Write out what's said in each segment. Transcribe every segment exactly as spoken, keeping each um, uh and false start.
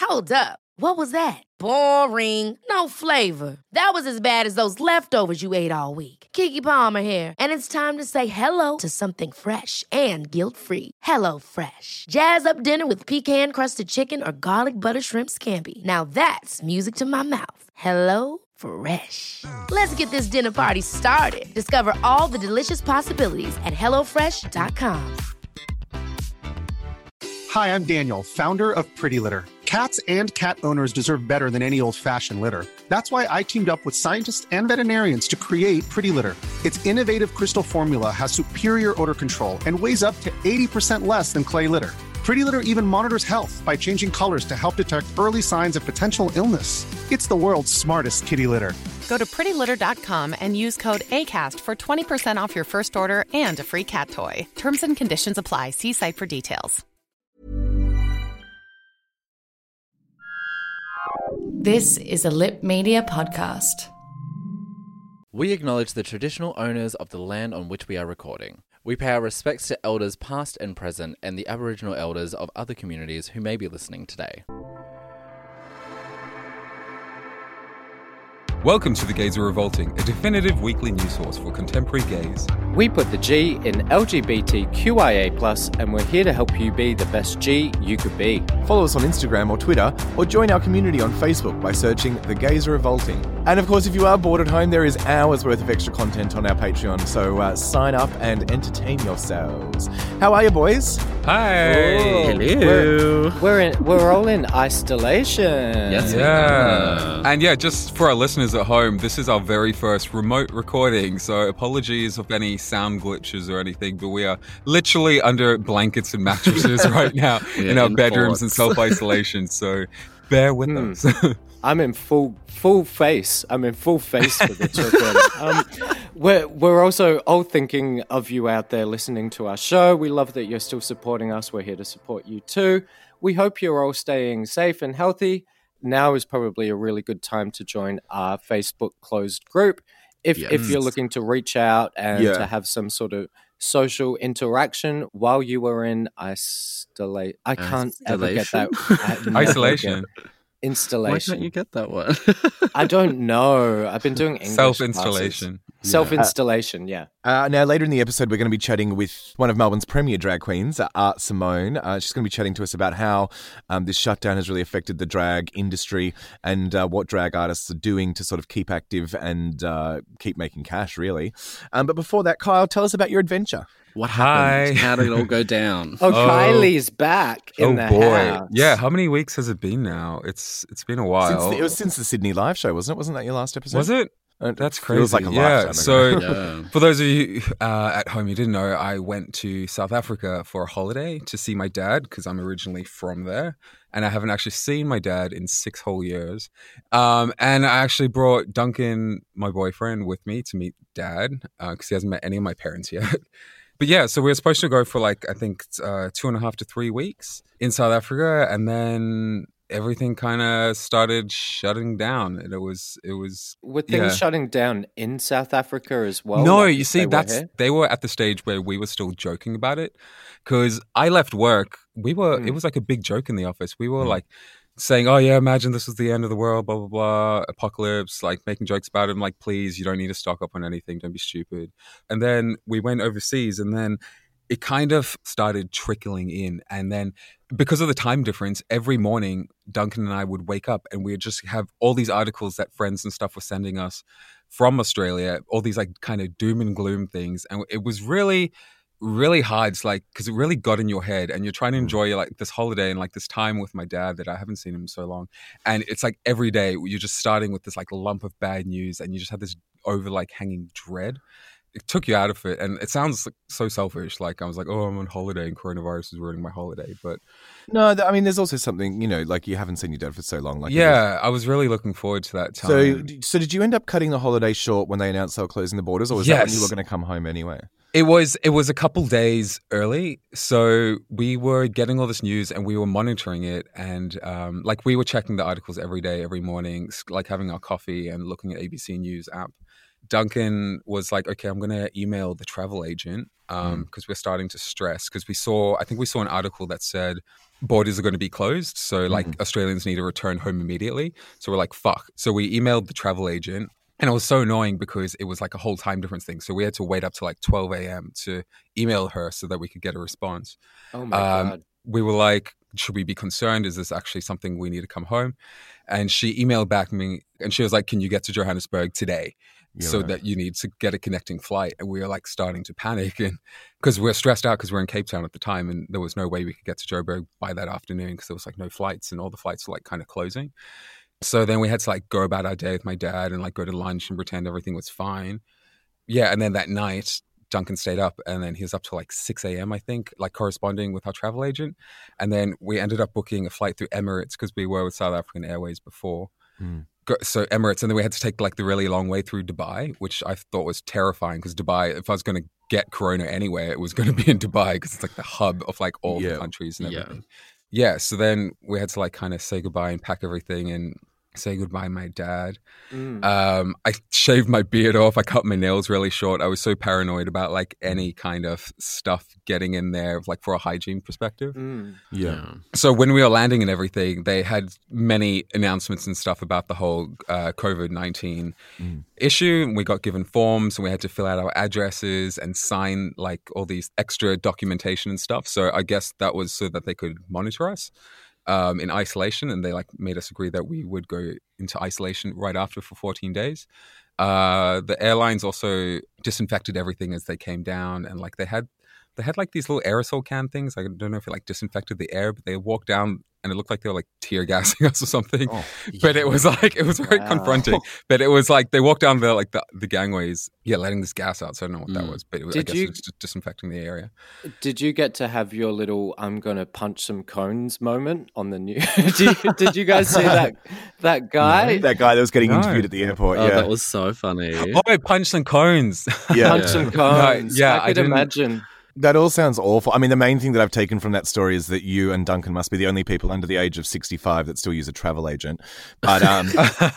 Hold up. What was that? Boring. No flavor. That was as bad as those leftovers you ate all week. Keke Palmer here, and it's time to say hello to something fresh and guilt-free. Hello Fresh. Jazz up dinner with pecan-crusted chicken or garlic butter shrimp scampi. Now that's music to my mouth. Hello Fresh. Let's get this dinner party started. Discover all the delicious possibilities at hello fresh dot com. Hi, I'm Daniel, founder of Pretty Litter. Cats and cat owners deserve better than any old-fashioned litter. That's why I teamed up with scientists and veterinarians to create Pretty Litter. Its innovative crystal formula has superior odor control and weighs up to eighty percent less than clay litter. Pretty Litter even monitors health by changing colors to help detect early signs of potential illness. It's the world's smartest kitty litter. Go to pretty litter dot com and use code ACAST for twenty percent off your first order and a free cat toy. Terms and conditions apply. See site for details. This is a Lip Media podcast. We acknowledge the traditional owners of the land on which we are recording. We pay our respects to elders past and present and the Aboriginal elders of other communities who may be listening today. Welcome to The Gays Are Revolting, a definitive weekly news source for contemporary gays. We put the G in L G B T Q I A plus, and we're here to help you be the best G you could be. Follow us on Instagram or Twitter, or join our community on Facebook by searching The Gays Are Revolting. And of course, if you are bored at home, there is hours worth of extra content on our Patreon, so uh, sign up and entertain yourselves. How are you, boys? Hi! Ooh, Hello! We're, we're, in, we're all in isolation. Yes, Yeah. And yeah, just for our listeners at home, this is our very first remote recording, so apologies of any sound glitches or anything, but we are literally under blankets and mattresses right now Yeah, in our in bedrooms forts. and self-isolation, so bear with Hmm. us. I'm in full full face. I'm in full face for this recording. Um, we're, we're also all thinking of you out there listening to our show. We love that you're still supporting us. We're here to support you too. We hope you're all staying safe and healthy. Now is probably a really good time to join our Facebook closed group. If Yes. if you're looking to reach out and Yeah. to have some sort of social interaction while you are in isolate. I can't ever get that. I never Isolation. get- Installation. Why can't you get that one? I don't know. I've been doing English Self-installation. classes. Self-installation, yeah. Uh, now, later in the episode, we're going to be chatting with one of Melbourne's premier drag queens, uh, Art Simone. Uh, she's going to be chatting to us about how um, this shutdown has really affected the drag industry and uh, what drag artists are doing to sort of keep active and uh, keep making cash, really. Um, but before that, Kyle, tell us about your adventure. What happened? Hi. How did it all go down? Oh, Oh. Kylie's back in Oh the boy. house. Yeah, how many weeks has it been now? It's It's been a Since while. the, it was since the Sydney live show, wasn't it? Wasn't that your last episode? Was it? Uh, That's it crazy. Feels like a yeah. lifetime So, ago. Yeah. for those of you uh, at home who didn't know, I went to South Africa for a holiday to see my dad because I'm originally from there, and I haven't actually seen my dad in six whole years. Um, and I actually brought Duncan, my boyfriend, with me to meet Dad because he hasn't met any of my parents yet. But yeah, so we were supposed to go for like I think uh, two and a half to three weeks in South Africa, and then everything kind of started shutting down, and it was it was Were things yeah. shutting down in South Africa as well? no, like you if see, they were that's here? they were at the stage where we were still joking about it because I left work. We were Mm. it was like a big joke in the office. We were like saying, "Oh yeah, imagine this was the end of the world, blah blah blah, apocalypse," like making jokes about it. I'm like, "Please, you don't need to stock up on anything. Don't be stupid." And then we went overseas, and then it kind of started trickling in. And then because of the time difference, every morning Duncan and I would wake up and we'd just have all these articles that friends and stuff were sending us from Australia, all these like kind of doom and gloom things. And it was really, really hard. It's like, because it really got in your head and you're trying to enjoy like this holiday and like this time with my dad that I haven't seen him in so long. And it's like every day you're just starting with this like lump of bad news and you just have this over like hanging dread. It took you out of it, and it sounds like so selfish. Like I was like, "Oh, I'm on holiday, and coronavirus is ruining my holiday." But No, th- I mean, there's also something, you know, like you haven't seen your dad for so long. Like it yeah, I was really looking forward to that is- time. So, d- so did you end up cutting the holiday short when they announced they were closing the borders, or was that when you Yes. were going to come home anyway? It was it was a couple days early, so we were getting all this news and we were monitoring it, and um, like we were checking the articles every day, every morning, s- like having our coffee and looking at A B C News app. Duncan was like, "Okay, I'm going to email the travel agent because um, we're starting to stress." Because we saw, I think we saw an article that said borders are going to be closed. So like mm-hmm. Australians need to return home immediately. So we're like, fuck. So we emailed the travel agent. And it was so annoying because it was like a whole time difference thing. So we had to wait up to like twelve a.m. to email her so that we could get a response. Oh my um, God. We were like, should we be concerned? Is this actually something we need to come home? And she emailed back me and she was like, can you get to Johannesburg today? Yeah, so right. that you need to get a connecting flight. And we were like starting to panic and because we're stressed out because we're in Cape Town at the time and there was no way we could get to Joburg by that afternoon because there was like no flights and all the flights were like kind of closing. So then we had to like go about our day with my dad and like go to lunch and pretend everything was fine. Yeah, and then that night, Duncan stayed up and then he was up till like six a.m. I think, like corresponding with our travel agent. And then we ended up booking a flight through Emirates because we were with South African Airways before. Mm. So Emirates, and then we had to take like the really long way through Dubai, which I thought was terrifying because Dubai, if I was going to get corona anywhere, it was going to be in Dubai because it's like the hub of like all yeah. the countries and everything. Yeah. yeah, so then we had to like kind of say goodbye and pack everything and say goodbye to my dad. Mm. Um, I shaved my beard off. I cut my nails really short. I was so paranoid about like any kind of stuff getting in there, like for a hygiene perspective. Mm. Yeah. So when we were landing and everything, they had many announcements and stuff about the whole uh, COVID nineteen mm. issue. And we got given forms and we had to fill out our addresses and sign like all these extra documentation and stuff. So I guess that was so that they could monitor us. Um, in isolation, and they like made us agree that we would go into isolation right after for fourteen days. Uh, the airlines also disinfected everything as they came down, and like they had they had like these little aerosol can things. I don't know if it like disinfected the air, but they walked down and it looked like they were like tear gassing us or something. Oh, yeah. But it was like it was very wow. confronting. But it was like they walked down the like the, the gangways, yeah, letting this gas out. So I don't know what mm. that was, but it was, I guess you, it was just disinfecting the area. Did you get to have your little "I'm gonna punch some cones" moment on the news? did, you, did you guys see that that guy? No. That guy that was getting no. interviewed at the airport. Oh, yeah, that was so funny. Oh, punch some cones. Yeah, punch yeah. some cones. No, yeah, I could I imagine. That all sounds awful. I mean, the main thing that I've taken from that story is that you and Duncan must be the only people under the age of sixty-five that still use a travel agent. But um,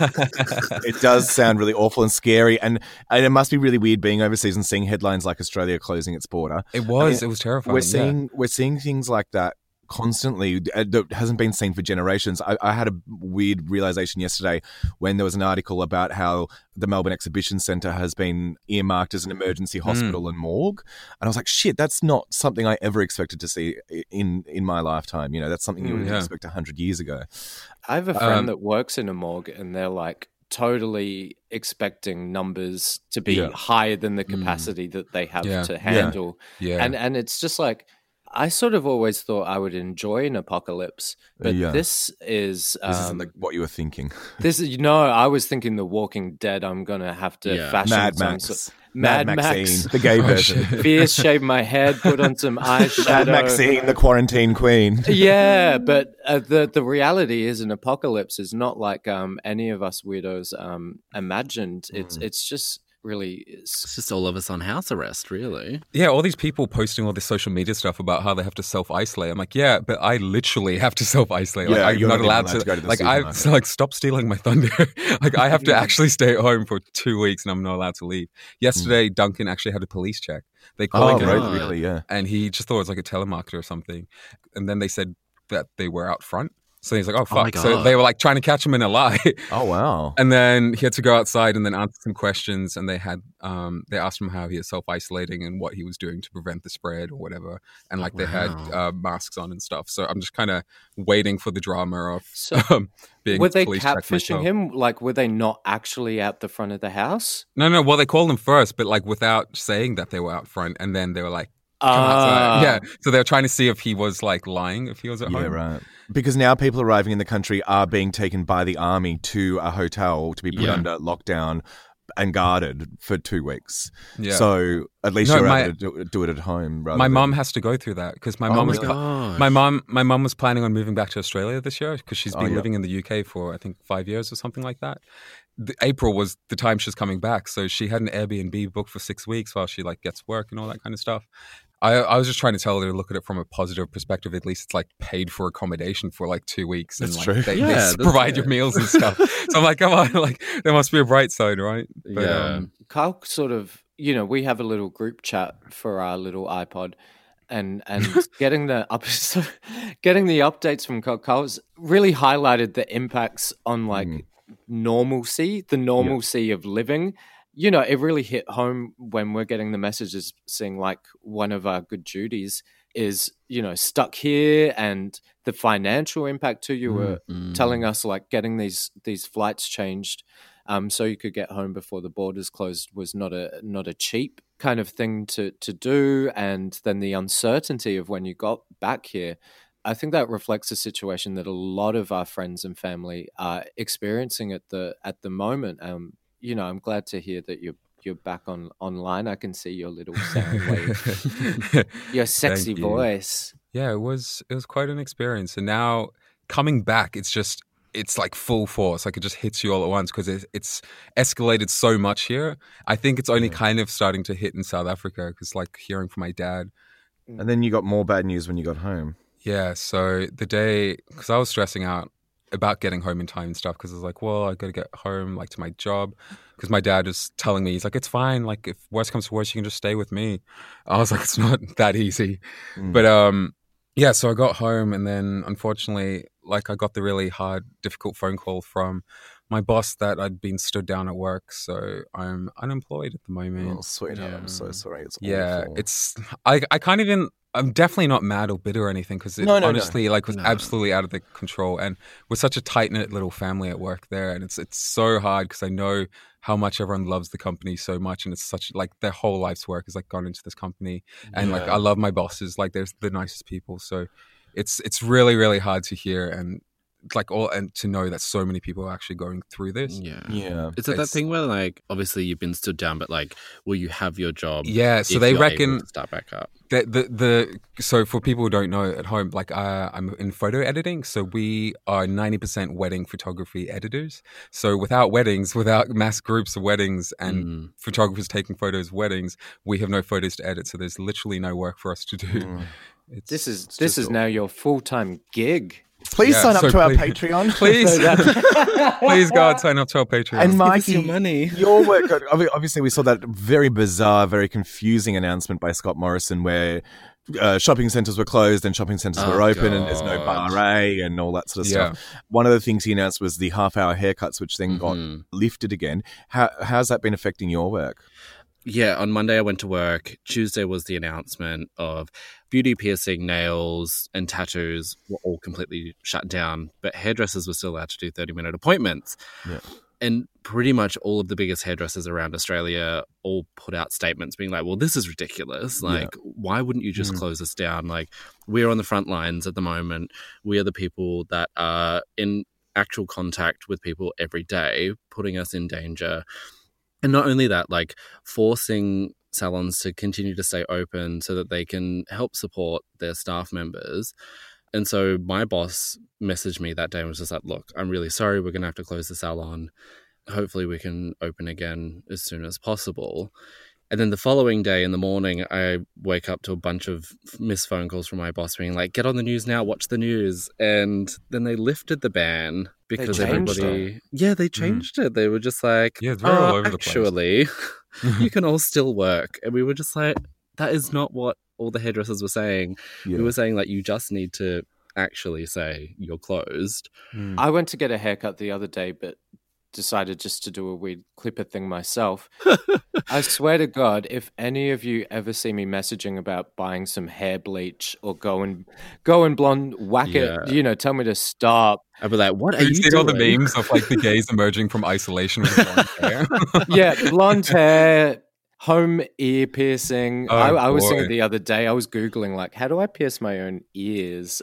it does sound really awful and scary. And, and it must be really weird being overseas and seeing headlines like Australia closing its border. It was. I mean, it was terrifying. We're seeing, yeah. we're seeing things like that constantly that hasn't been seen for generations. I, I had a weird realization yesterday when there was an article about how the Melbourne Exhibition Centre has been earmarked as an emergency hospital mm. and morgue. And I was like, shit, that's not something I ever expected to see in, in my lifetime. You know, that's something you would yeah. expect one hundred years ago. I have a friend Um, that works in a morgue and they're like totally expecting numbers to be Yeah. higher than the capacity mm. that they have Yeah. to handle. Yeah. And and it's just like, I sort of always thought I would enjoy an apocalypse, but Yeah. this is um, This isn't like what you were thinking. this is you know I was thinking The Walking Dead. I'm gonna have to Yeah. fashion Mad some Max. sort- Mad, Mad Maxine, Max. the gay Oh, version. shit. Fierce, shave my head, put on some Mad eyeshadow. Maxine, the quarantine queen. Yeah, but uh, the the reality is an apocalypse is not like um, any of us weirdos um, imagined. It's Mm. it's just really It's just all of us on house arrest, really. Yeah, all these people posting all this social media stuff about how they have to self-isolate. I'm like, yeah, but I literally have to self-isolate. Like, Yeah, I'm you're not not even allowed, allowed to, to go to the like, I supermarket. so, like, stop stealing my thunder. Like, I have to actually stay at home for two weeks and I'm not allowed to leave. Yesterday, Duncan actually had a police check. They Oh, called him right, God. really, yeah. and he just thought it was like a telemarketer or something. And then they said that they were out front. So he's like, oh, Oh my fuck. so God. they were like trying to catch him in a lie. Oh, wow. And then he had to go outside and then answer some questions. And they had um, they asked him how he is self isolating and what he was doing to prevent the spread or whatever. And like they had Wow. uh, masks on and stuff. So I'm just kind of waiting for the drama of So, um, being were they police checked catfishing myself. him? Like, were they not actually at the front of the house? No, no. Well, they called him first, but like without saying that they were out front. And then they were like, come Ah. outside. Yeah. So they were trying to see if he was like lying, if he was at Yeah, home. right. Because now people arriving in the country are being taken by the army to a hotel to be put Yeah. under lockdown and guarded for two weeks. Yeah. So at least No, you're my- able to do, do it at home. Rather My than- mum has to go through that because my Oh mum my was pla- gosh. my mum my mum was planning on moving back to Australia this year because she's Oh, been yeah. living in the U K for I think five years or something like that. The, April was the time she was coming back, so she had an Airbnb booked for six weeks while she like gets work and all that kind of stuff. I, I was just trying to tell her to look at it from a positive perspective. At least it's like paid for accommodation for like two weeks, and That's like true. they, Yeah, they that's provide your it. meals and stuff. So I'm like, come on, like there must be a bright side, right? But, Yeah. um, Kyle sort of, you know, we have a little group chat for our little iPod, and and getting the up, getting the updates from Carl's really highlighted the impacts on like mm. normalcy, the normalcy yeah. of living. You know, it really hit home when we're getting the messages saying like one of our good Judys is, you know, stuck here, and the financial impact to you were mm. telling us like getting these these flights changed um, so you could get home before the borders closed was not a not a cheap kind of thing to to do, and then the uncertainty of when you got back here. I think that reflects a situation that a lot of our friends and family are experiencing at the at the moment. Um, you know, I'm glad to hear that you're you're back on online. I can see your little sound wave, your sexy you. voice. Yeah, it was it was quite an experience. And now coming back, it's just it's like full force. Like it just hits you all at once because it, it's escalated so much here. I think it's only yeah. kind of starting to hit in South Africa because, like, hearing from my dad. And then you got more bad news when you got home. Yeah. So the day, because I was stressing out about getting home in time and stuff, because I was like, well, I got to get home, like, to my job, because my dad was telling me, he's like, it's fine, like, if worse comes to worse, you can just stay with me. I was like, it's not that easy. Mm. But um yeah, so I got home, and then unfortunately, like, I got the really hard, difficult phone call from my boss that I'd been stood down at work, so I'm unemployed at the moment. Oh, sweetheart, yeah. I'm so sorry. It's yeah awful. it's I I can't even I'm definitely not mad or bitter or anything, because it no, no, honestly no. like was no. absolutely out of the control, and we're such a tight knit little family at work there, and it's it's so hard because I know how much everyone loves the company so much, and it's such like their whole life's work has like gone into this company, and yeah. like I love my bosses, like they're the nicest people, so it's it's really really hard to hear and like all and to know that so many people are actually going through this. Yeah, yeah. Is it that thing where like obviously you've been stood down, but like will you have your job? Yeah, so they reckon to start back up. The, the the so for people who don't know at home, like uh, I'm in photo editing, so we are ninety percent wedding photography editors. So without weddings, without mass groups of weddings and mm. photographers taking photos of weddings, we have no photos to edit. So there's literally no work for us to do. Mm. It's, this is this is all... now your full time gig. Please yeah, sign up so to please, our Patreon. Please. Please, God, sign up to our Patreon. And Mikey, your money. Your work, obviously we saw that very bizarre, very confusing announcement by Scott Morrison where uh, shopping centres were closed and shopping centres oh, were open God. and there's no bar A and all that sort of yeah. stuff. One of the things he announced was the half-hour haircuts, which then mm-hmm. got lifted again. How, how's that been affecting your work? Yeah, on Monday I went to work. Tuesday was the announcement of beauty, piercing, nails, and tattoos were all completely shut down, but hairdressers were still allowed to do thirty-minute appointments. Yeah. And pretty much all of the biggest hairdressers around Australia all put out statements being like, well, this is ridiculous. Like, yeah. why wouldn't you just mm. close us down? Like, we're on the front lines at the moment. We are the people that are in actual contact with people every day, putting us in danger. And not only that, like forcing salons to continue to stay open so that they can help support their staff members. And so my boss messaged me that day and was just like, look, I'm really sorry. We're going to have to close the salon. Hopefully we can open again as soon as possible. And then the following day in the morning, I wake up to a bunch of missed phone calls from my boss being like, get on the news now, watch the news. And then they lifted the ban because everybody... It. Yeah, they changed mm. it. They were just like, yeah, it's very oh, all over actually, the place. you can all still work. And we were just like, that is not what all the hairdressers were saying. Yeah. We were saying like, you just need to actually say you're closed. Mm. I went to get a haircut the other day, but decided just to do a weird clipper thing myself. I swear to God, if any of you ever see me messaging about buying some hair bleach or go and go and blonde whack yeah. it, you know, tell me to stop. I'd be like, what are you you doing? All all the memes of like the gays emerging from isolation with blonde hair. Yeah, blonde hair, home ear piercing. Oh, I, I was boy. thinking the other day, I was Googling, like, how do I pierce my own ears?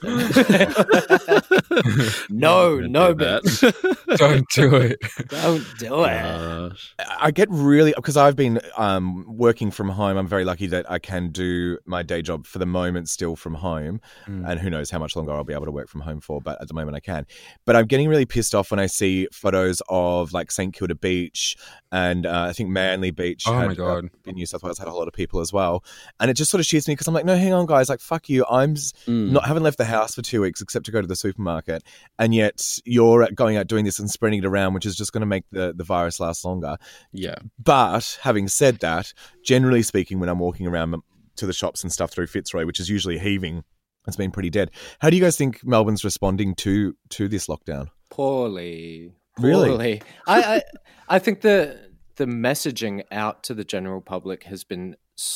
no, no, but don't do it. Don't do it. I get really, because I've been um, working from home. I'm very lucky that I can do my day job for the moment still from home. Mm. And who knows how much longer I'll be able to work from home for, but at the moment I can. But I'm getting really pissed off when I see photos of like St Kilda Beach and uh, I think Manly Beach. Oh had, my God. Uh, in New South Wales had a whole lot of people as well. And it just sort of shoots me because I'm like, no, hang on, guys. Like, fuck you. I'm mm. not haven't left the house for two weeks except to go to the supermarket. And yet you're going out doing this and spreading it around, which is just going to make the, the virus last longer. Yeah. But having said that, generally speaking, when I'm walking around to the shops and stuff through Fitzroy, which is usually heaving. It's been pretty dead. How do you guys think Melbourne's responding to to this lockdown? Poorly. Really? Poorly. I, I I think the the messaging out to the general public has been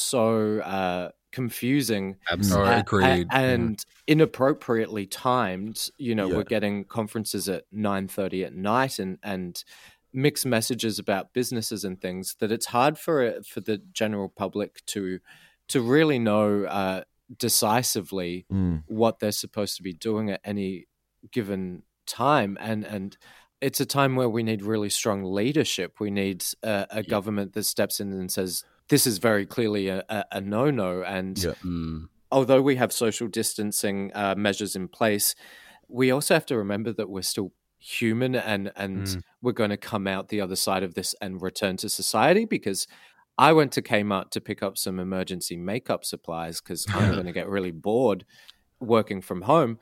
so uh, confusing. Absolutely. uh, agreed. a- and inappropriately timed. You know, Yeah. we're getting conferences at nine thirty at night and and mixed messages about businesses and things that it's hard for for the general public to to really know uh, decisively Mm. what they're supposed to be doing at any given time. And and it's a time where we need really strong leadership. We need a, a government that steps in and says, this is very clearly a, a, a no-no. And Yeah. Mm. although we have social distancing uh, measures in place, we also have to remember that we're still human and, and Mm. we're going to come out the other side of this and return to society. Because I went to Kmart to pick up some emergency makeup supplies because I'm going to get really bored working from home.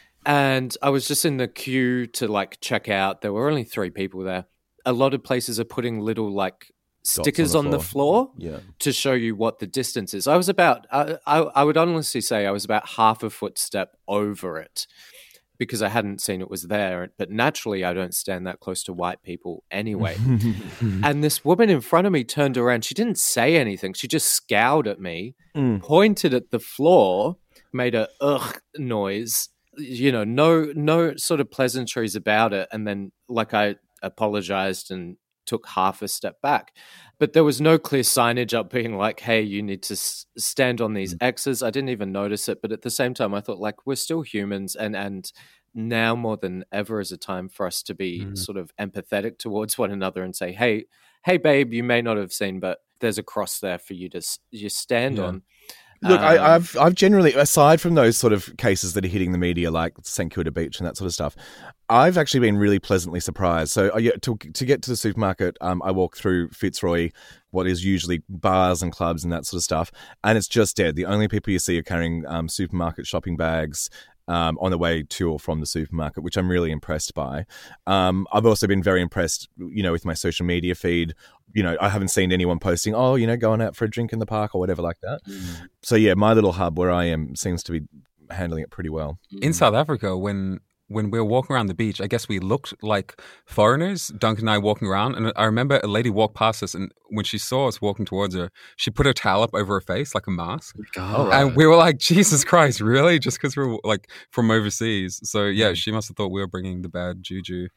And I was just in the queue to like check out. There were only three people there. A lot of places are putting little like stickers on on the the floor. floor, Yeah. to show you what the distance is. I was about, I, I, I would honestly say I was about half a footstep over it because I hadn't seen it was there. But naturally, I don't stand that close to white people anyway. And this woman in front of me turned around. She didn't say anything. She just scowled at me, Mm. pointed at the floor, made a ugh noise. You know, no, no sort of pleasantries about it. And then, like, I apologized and took half a step back. But there was no clear signage up being like, hey, you need to s- stand on these X's. I didn't even notice it. But at the same time, I thought, like, we're still humans. And, and now more than ever is a time for us to be Mm. sort of empathetic towards one another and say, hey, hey, babe, you may not have seen, but there's a cross there for you to s- you stand Yeah. on. Look, Um, I, I've I've generally, aside from those sort of cases that are hitting the media, like St Kilda Beach and that sort of stuff, I've actually been really pleasantly surprised. So uh, yeah, to to get to the supermarket, um, I walk through Fitzroy, what is usually bars and clubs and that sort of stuff, and it's just dead. The only people you see are carrying um, supermarket shopping bags um, on the way to or from the supermarket, which I'm really impressed by. Um, I've also been very impressed, you know, with my social media feed. You know, I haven't seen anyone posting, oh, you know, going out for a drink in the park or whatever like that. Mm. So yeah, my little hub where I am seems to be handling it pretty well. In South Africa, when when we were walking around the beach, I guess we looked like foreigners, Duncan and I walking around. And I remember a lady walked past us, and when she saw us walking towards her, she put her towel up over her face like a mask. God. And we were like, Jesus Christ, really? Just because we're like from overseas. So yeah, she must have thought we were bringing the bad juju.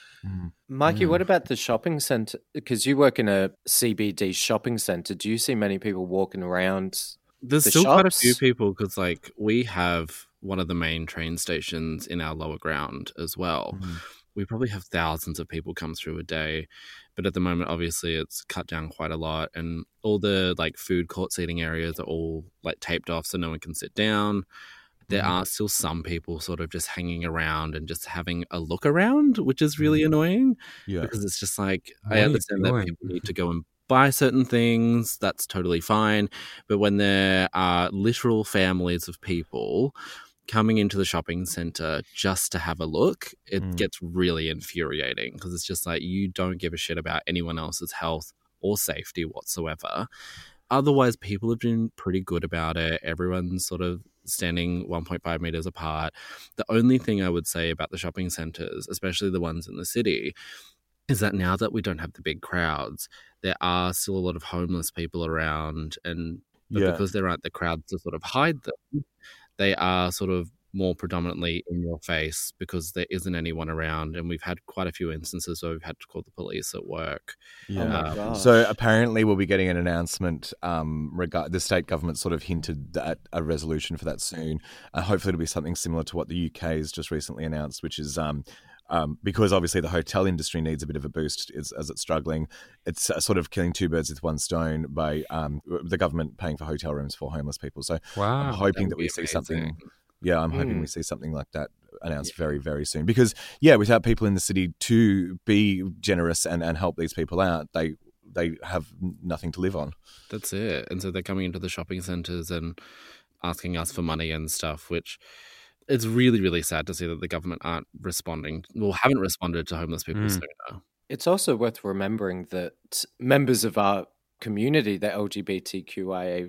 Mikey, what about the shopping centre? Because you work in a C B D shopping centre. Do you see many people walking around? There's the still quite a shops? few people because, like, we have one of the main train stations in our lower ground as well. We probably have thousands of people come through a day, but at the moment, obviously, it's cut down quite a lot, and all the like food court seating areas are all like taped off so no one can sit down. There are still some people sort of just hanging around and just having a look around, which is really annoying Yeah. because it's just like, What I are you understand that doing? people need to go and buy certain things. That's totally fine. But when there are literal families of people coming into the shopping center just to have a look, it Mm. gets really infuriating because it's just like you don't give a shit about anyone else's health or safety whatsoever. Otherwise, people have been pretty good about it. Everyone's sort of standing one point five meters apart. The only thing I would say about the shopping centers, especially the ones in the city, is that now that we don't have the big crowds, there are still a lot of homeless people around, and but Yeah. because there aren't the crowds to sort of hide them, they are sort of more predominantly in your face because there isn't anyone around, and we've had quite a few instances where we've had to call the police at work. Oh my Um, gosh. So apparently we'll be getting an announcement. Um, regard the state government sort of hinted at a resolution for that soon. Uh, hopefully it'll be something similar to what the U K has just recently announced, which is um, um, because obviously the hotel industry needs a bit of a boost as, as it's struggling. It's uh, sort of killing two birds with one stone by um, the government paying for hotel rooms for homeless people. So Wow. I'm hoping that would we be see amazing. something. Yeah, I'm hoping Mm. we see something like that announced very, very soon. Because, yeah, without people in the city to be generous and, and help these people out, they they have nothing to live on. That's it. And so they're coming into the shopping centres and asking us for money and stuff, which it's really, really sad to see that the government aren't responding, well, haven't responded to homeless people Mm. sooner. It's also worth remembering that members of our community, the L G B T Q I A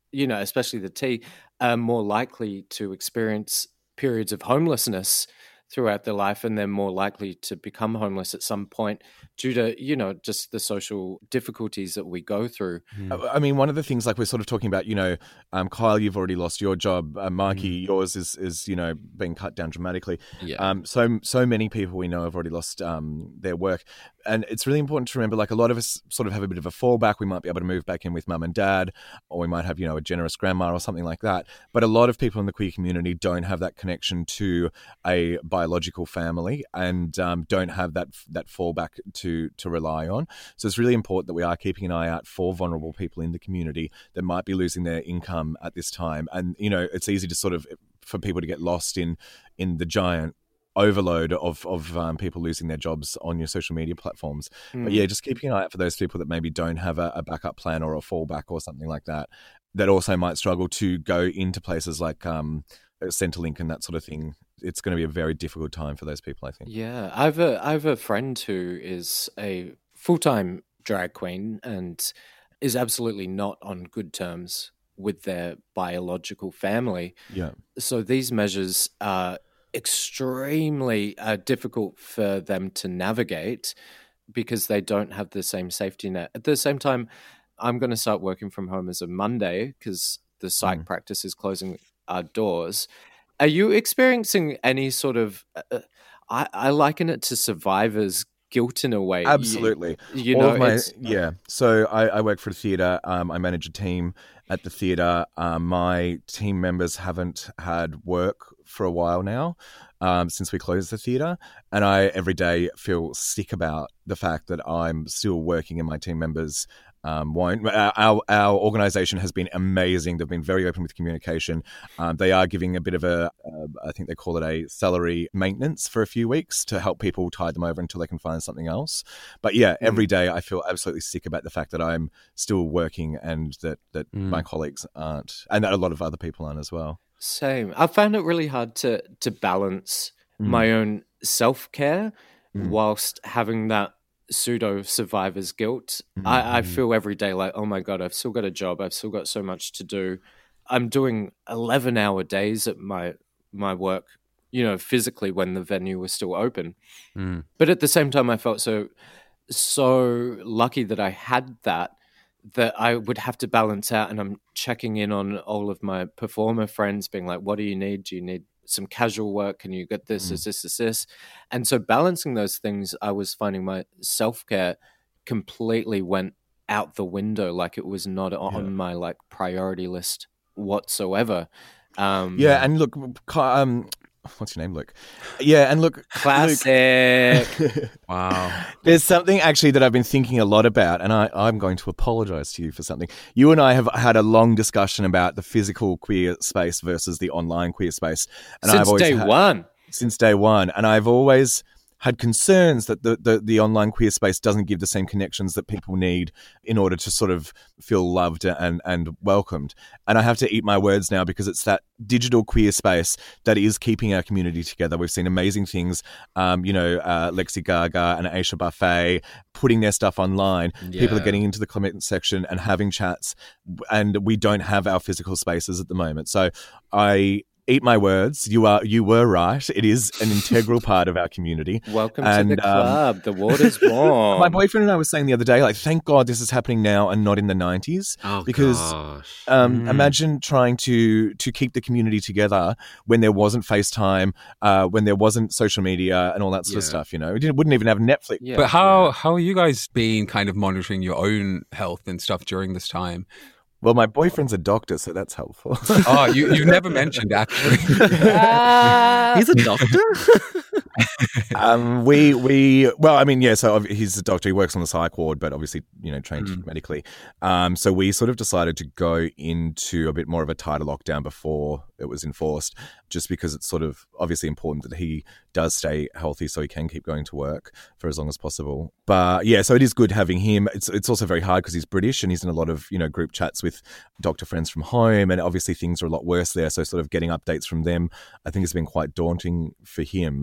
you know, especially the T, are more likely to experience periods of homelessness throughout their life, and they're more likely to become homeless at some point due to, you know, just the social difficulties that we go through. Mm. I mean, one of the things, like we're sort of talking about, you know, um, Kyle, you've already lost your job. Uh, Mikey, mm. yours is, is, you know, being cut down dramatically. Yeah. Um, so, so many people we know have already lost um, their work. And it's really important to remember, like, a lot of us sort of have a bit of a fallback. We might be able to move back in with mum and dad, or we might have, you know, a generous grandma or something like that. But a lot of people in the queer community don't have that connection to a biological family, and um, don't have that that fallback to to rely on. So it's really important that we are keeping an eye out for vulnerable people in the community that might be losing their income at this time. And, you know, it's easy to sort of, for people to get lost in in the giant overload of of um, people losing their jobs on your social media platforms. Mm. But yeah, just keeping an eye out for those people that maybe don't have a, a backup plan or a fallback or something like that, that also might struggle to go into places like um, Centrelink and that sort of thing. It's going to be a very difficult time for those people, I think. Yeah, I have a I have a friend who is a full-time drag queen and is absolutely not on good terms with their biological family. Yeah. So these measures are extremely uh, difficult for them to navigate because they don't have the same safety net. At the same time, I'm going to start working from home as of Monday because the psych mm. practice is closing our doors. Are you experiencing any sort of, uh, I, I liken it to survivor's guilt in a way. Absolutely. You, you All know, of my, it's, yeah. So I, I work for a theatre. Um, I manage a team at the theatre. Um, my team members haven't had work for a while now, um, since we closed the theatre. And I every day feel sick about the fact that I'm still working and my team members Um, won't. Our, our organisation has been amazing. They've been very open with communication. Um, they are giving a bit of a, uh, I think they call it a salary maintenance for a few weeks to help people tide them over until they can find something else. But yeah, mm. every day I feel absolutely sick about the fact that I'm still working and that, that mm. my colleagues aren't, and that a lot of other people aren't as well. Same. I found it really hard to, to balance mm. my own self-care mm. whilst having that pseudo survivor's guilt. Mm-hmm. I, I feel every day like, oh my God, I've still got a job. I've still got so much to do. I'm doing eleven hour days at my, my work, you know, physically when the venue was still open. Mm. But at the same time, I felt so, so lucky that I had that, that I would have to balance out, and I'm checking in on all of my performer friends being like, what do you need? Do you need some casual work? Can you get this, mm. is this, is this? And so balancing those things, I was finding my self-care completely went out the window. Like it was not on yeah. my like priority list whatsoever. Um, yeah. And look, um, what's your name, Luke? Yeah, and look, classic. Luke, wow. There's something actually that I've been thinking a lot about, and I, I'm going to apologise to you for something. You and I have had a long discussion about the physical queer space versus the online queer space, and since I've always day had, one. Since day one, and I've always had concerns that the, the, the online queer space doesn't give the same connections that people need in order to sort of feel loved and, and welcomed. And I have to eat my words now because it's that digital queer space that is keeping our community together. We've seen amazing things, um, you know, uh, Lexi Gaga and Aisha Buffet putting their stuff online. Yeah. People are getting into the comment section and having chats, and we don't have our physical spaces at the moment. So I... eat my words. You are. You were right. It is an integral part of our community. Welcome and, to the club. Um, the water's warm. My boyfriend and I were saying the other day, like, thank God this is happening now and not in the nineties. Oh, because gosh. Um, mm. imagine trying to to keep the community together when there wasn't FaceTime, uh, when there wasn't social media and all that sort yeah. of stuff. You know, we didn't, wouldn't even have Netflix. Yeah. But how yeah. how are you guys been kind of monitoring your own health and stuff during this time? Well, my boyfriend's a doctor, so that's helpful. Oh, you, you never mentioned, actually. Uh, he's a doctor? um, we, we, well, I mean, yeah, so he's a doctor. He works on the psych ward, but obviously, you know, trained mm. medically. Um, so we sort of decided to go into a bit more of a tighter lockdown before it was enforced, just because it's sort of obviously important that he does stay healthy so he can keep going to work for as long as possible. But yeah, so it is good having him. It's it's also very hard because he's British and he's in a lot of, you know, group chats with doctor friends from home, and obviously things are a lot worse there. So sort of getting updates from them, I think, has been quite daunting for him. Mm-hmm.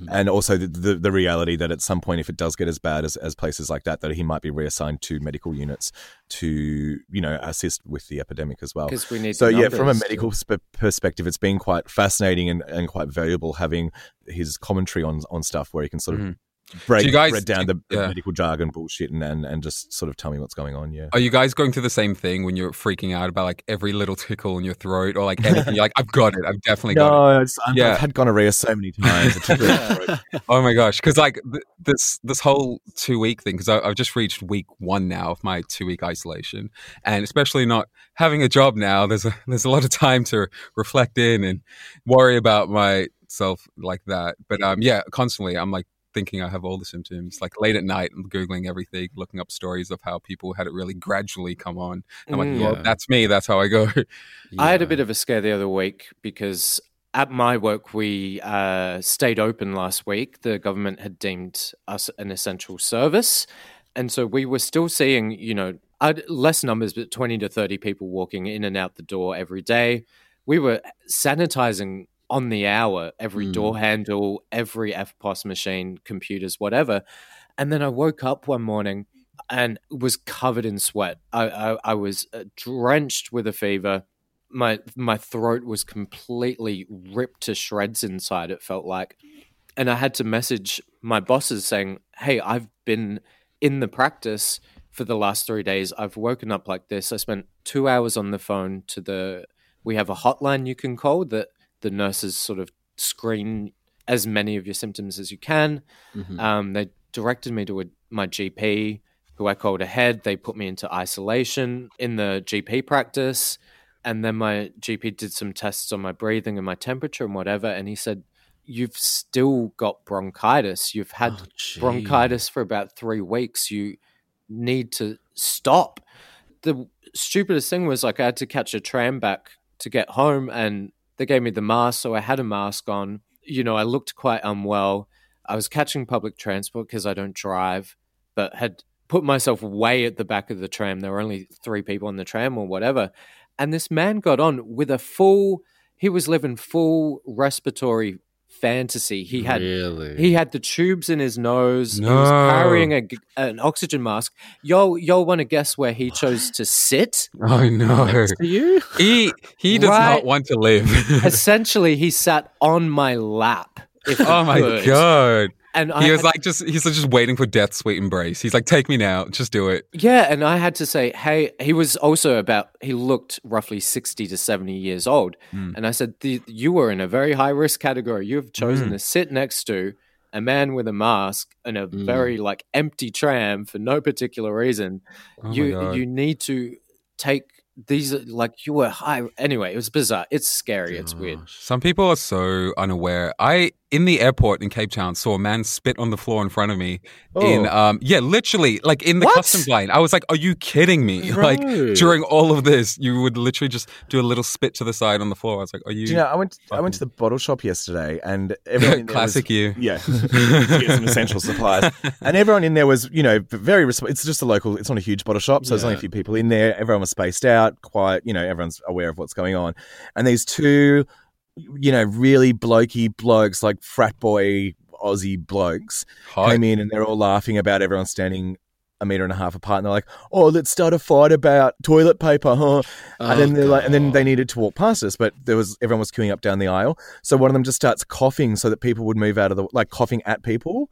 Mm-hmm. And also the, the the reality that at some point, if it does get as bad as, as places like that, that he might be reassigned to medical units to, you know, assist with the epidemic as well. Because we need so, yeah, from a numbers medical to- sp- perspective, it's been quite fascinating and, and quite valuable having his commentary on, on stuff where he can sort of Mhm. break, Do you guys break down the, think- the yeah. medical jargon bullshit and, and, and just sort of tell me what's going on, yeah. Are you guys going through the same thing when you're freaking out about like every little tickle in your throat or like anything? You're like, I've got it. I've definitely got it. No, it's, I've, Yeah. I've had gonorrhea so many times. It's really- Oh my gosh, because like th- this this whole two week thing, because I've just reached week one now of my two week isolation, and especially not having a job now, there's a there's a lot of time to reflect in and worry about myself like that. But um, yeah, constantly I'm like thinking I have all the symptoms. Like late at night, I'm googling everything, looking up stories of how people had it really gradually come on. I'm like, Mm. well, Yeah. that's me. That's how I go. I had a bit of a scare the other week because at my work, we uh, stayed open last week. The government had deemed us an essential service. And so we were still seeing, you know, I'd- less numbers, but twenty to thirty people walking in and out the door every day. We were sanitizing on the hour, every Mm. door handle, every F P O S machine, computers, whatever. And then I woke up one morning and was covered in sweat. I, I, I was uh, drenched with a fever. My my throat was completely ripped to shreds inside, it felt like. And I had to message my bosses saying, hey, I've been in the practice for the last three days. I've woken up like this. I spent two hours on the phone to the, we have a hotline you can call that the nurses sort of screen as many of your symptoms as you can. Mhm. Um, they directed me to a, my G P, who I called ahead. They put me into isolation in the G P practice. And then my G P did some tests on my breathing and my temperature and whatever. And he said, you've still got bronchitis. You've had Oh, gee. bronchitis for about three weeks. You need to stop. The stupidest thing was like I had to catch a tram back to get home and they gave me the mask. So I had a mask on. You know, I looked quite unwell. I was catching public transport because I don't drive, but had put myself way at the back of the tram. There were only three people on the tram or whatever. And this man got on with a full, he was living full respiratory fantasy. He had Really? he had the tubes in his nose. He No. was carrying a, an oxygen mask. Y'all, y'all want to guess where he chose to sit? Oh no. To you? He he does Right. not want to live. Essentially, he sat on my lap. If he Oh my could. god. And I He was had- like just he's just waiting for death's sweet embrace. He's like, take me now, just do it. Yeah, and I had to say, hey, he was also about, he looked roughly sixty to seventy years old. Mm. And I said, "The- you were in a very high risk category. You have chosen Mm. to sit next to a man with a mask in a Mm. very like empty tram for no particular reason. Oh my you God. you need to take these, are- like you were high. Anyway, it was bizarre. It's scary. It's weird. Gosh. Some people are so unaware. I in the airport in Cape Town saw a man spit on the floor in front of me. In Oh. um yeah, literally like in the What? customs line. I was like, are you kidding me? Like Right. during all of this, you would literally just do a little spit to the side on the floor. I was like, are you? Do you know, I went I went to the bottle shop yesterday and everyone in there Classic was, you. Yeah. Get some essential supplies. And everyone in there was, you know, very resp- it's just a local, it's not a huge bottle shop, so there's only a Yeah. few people in there. Everyone was spaced out, quiet, you know, everyone's aware of what's going on. And these two, you know, really blokey blokes, like frat boy Aussie blokes, Hot. came in and they're all laughing about everyone standing a meter and a half apart, and they're like, "Oh, let's start a fight about toilet paper, huh?" and then they're like, and then they needed to walk past us, but there was everyone was queuing up down the aisle. So one of them just starts coughing so that people would move out of the like coughing at people,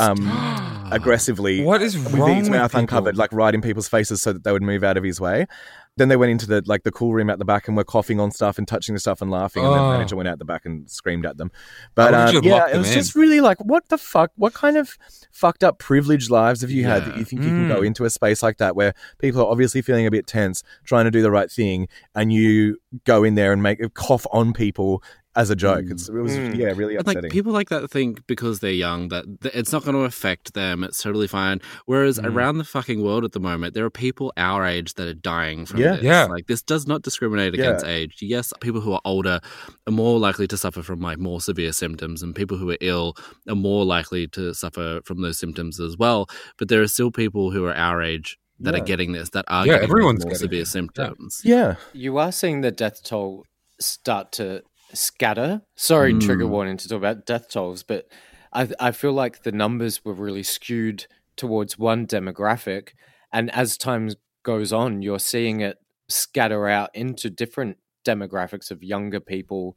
um, aggressively. What is with wrong his with mouth people? uncovered, like right in people's faces, so that they would move out of his way. Then they went into the like the cool room at the back and were coughing on stuff and touching the stuff and laughing. And then Oh. the manager went out the back and screamed at them. But would've um, just yeah, locked it them was in. just really like, what the fuck? What kind of fucked up privileged lives have you had that Yeah. you think you can go Mm. into a space like that where people are obviously feeling a bit tense, trying to do the right thing, and you go in there and make cough on people as a joke? It's, it was Mm. yeah, really And, upsetting. like people like that think because they're young that th- it's not going to affect them. It's totally fine. Whereas Mm. around the fucking world at the moment, there are people our age that are dying from Yeah. this. Yeah. Like this does not discriminate Yeah. against age. Yes, people who are older are more likely to suffer from like more severe symptoms, and people who are ill are more likely to suffer from those symptoms as well. But there are still people who are our age that Yeah. are getting this, that are Yeah, getting everyone's more getting severe it. symptoms. yeah, You are seeing the death toll start to scatter. Sorry, Mm. trigger warning to talk about death tolls, but I I feel like the numbers were really skewed towards one demographic, and as time goes on, you're seeing it scatter out into different demographics of younger people.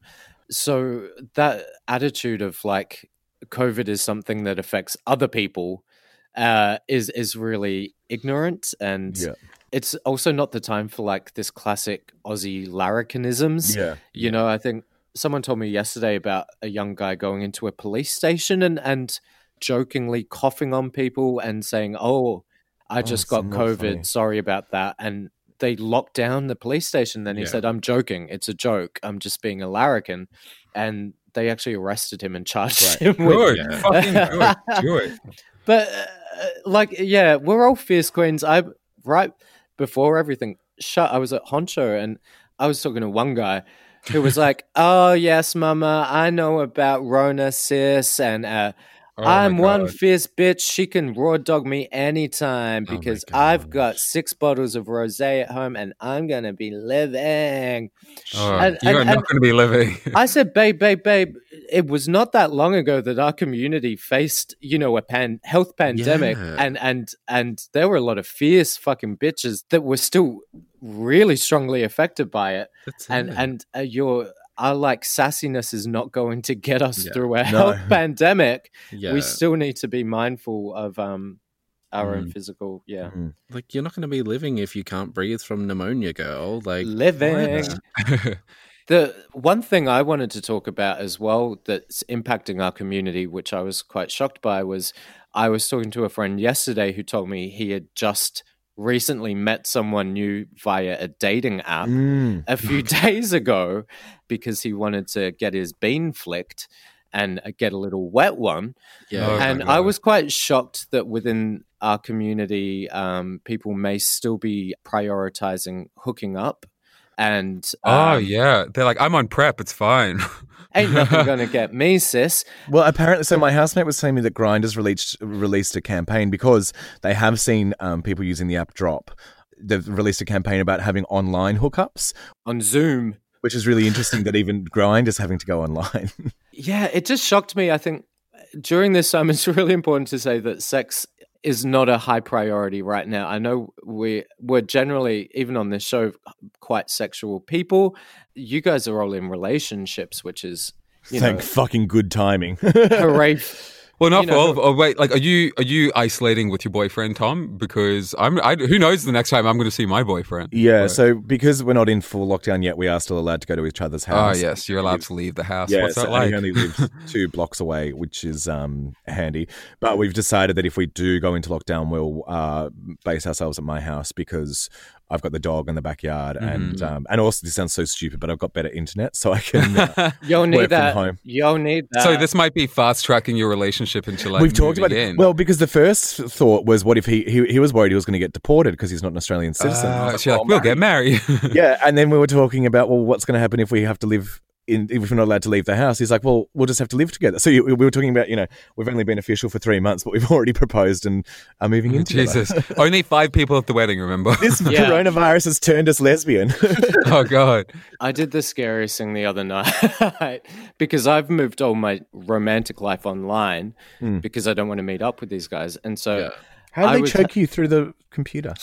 So that attitude of like COVID is something that affects other people uh, is is really ignorant, and Yeah. it's also not the time for like this classic Aussie larrikinisms. Yeah. You know, I think someone told me yesterday about a young guy going into a police station and, and jokingly coughing on people and saying, oh, I just it's got not COVID. funny. Sorry about that. And they locked down the police station. Then he Yeah. said, I'm joking. It's a joke. I'm just being a larrikin. And they actually arrested him and charged Right. him with Good. Yeah. Fucking do it. Do it. But uh, like, yeah, we're all fierce queens. I right before everything shut, I was at Honcho and I was talking to one guy who was like, "Oh yes, mama, I know about Rona, sis, and uh, Oh my I'm one God. fierce bitch. She can raw dog me anytime Oh my because I've got gosh. six bottles of rosé at home and I'm gonna be living." Oh, And- you are and- not and- going to be living. I said, babe, babe, babe, it was not that long ago that our community faced, you know, a pan health pandemic, Yeah. and and and there were a lot of fierce fucking bitches that were still really strongly affected by it. That's And it. and uh, your our like sassiness is not going to get us Yeah. through a No. health pandemic. yeah. We still need to be mindful of um our own Mm. physical, yeah, Mm. like, you're not going to be living if you can't breathe from pneumonia, girl. Like, living. what? The one thing I wanted to talk about as well that's impacting our community, which I was quite shocked by, was I was talking to a friend yesterday who told me he had just recently met someone new via a dating app Mm. a few days ago because he wanted to get his bean flicked and uh, get a little wet one. Yeah. Oh my And I God. was quite shocked that within our community, um, people may still be prioritizing hooking up. And Oh um, yeah, they're like, I'm on prep. It's fine. ain't nothing gonna get me, sis. Well, apparently, so my housemate was telling me that Grindr's released released a campaign because they have seen um, people using the app drop. They've released a campaign about having online hookups, On Zoom. which is really interesting that even Grind is having to go online. Yeah, it just shocked me. I think during this time, it's really important to say that sex is not a high priority right now. I know we, we're generally, even on this show, quite sexual people. You guys are all in relationships, which is, you Thank know, fucking good timing. hooray. Well, not You for know- all of. Oh, wait. Like, are you are you isolating with your boyfriend, Tom? Because I'm. I, who knows the next time I'm going to see my boyfriend? Yeah, But- so because we're not in full lockdown yet, we are still allowed to go to each other's Oh house. yes, you're allowed to leave the house. Yeah, What's so that and like? he only lives two blocks away, which is um, handy. But we've decided that if we do go into lockdown, we'll uh, base ourselves at my house because I've got the dog in the backyard, and Mm-hmm. um, and also this sounds so stupid, but I've got better internet, so I can. Uh, You'll need Work from that. home. You'll need that. So this might be fast tracking your relationship into like We've talked about moving it. in. Well, because the first thought was, what if he he, he was worried he was going to get deported because he's not an Australian citizen. Uh, I was she's like, "Oh, we'll mate." get married. Yeah, and then we were talking about, well, what's going to happen if we have to live in, if we're not allowed to leave the house? He's like, well, we'll just have to live together. So you, we were talking about, you know, we've only been official for three months, but we've already proposed and are moving in together. Jesus, only five people at the wedding. Remember? This Yeah. coronavirus has turned us lesbian. Oh god. I did the scariest thing the other night because I've moved all my romantic life online Hmm. because I don't want to meet up with these guys. And so Yeah. How I do they was- choke you through the computer?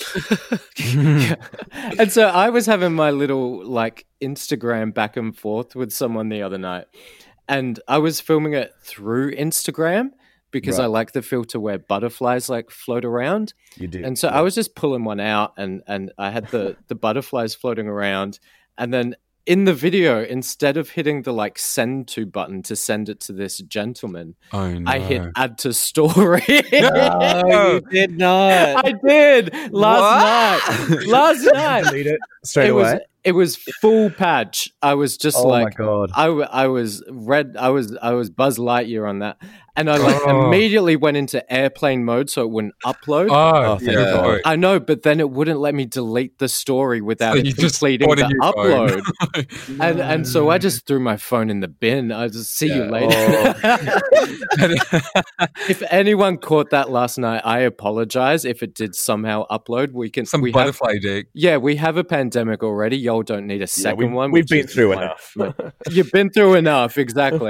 and so I was having my little like Instagram back and forth with someone the other night, and I was filming it through Instagram because Right. I like the filter where butterflies like float around. You do. And so I was just pulling one out, and and I had the the butterflies floating around, and then in the video, instead of hitting the like send to button to send it to this gentleman, Oh no. I hit add to story. No, you did not. I did last night. Last night. delete it straight it away. was it was full patch. I was just Oh like, my god! I, w- I was red. I was I was Buzz Lightyear on that, and I like Oh. immediately went into airplane mode so it wouldn't upload. Oh, Oh, thank yeah. God. I know, but then it wouldn't let me delete the story without So it you just completing bought a the new upload. phone. and and so I just threw my phone in the bin. I just see you Yeah. later. If anyone caught that last night, I apologize. If it did somehow upload, we can. Some we have, butterfly dick. yeah, we have a pandemic already. Y'all don't need a Yeah, second we've, one. we've which been is through fine. enough. You've been through enough, exactly.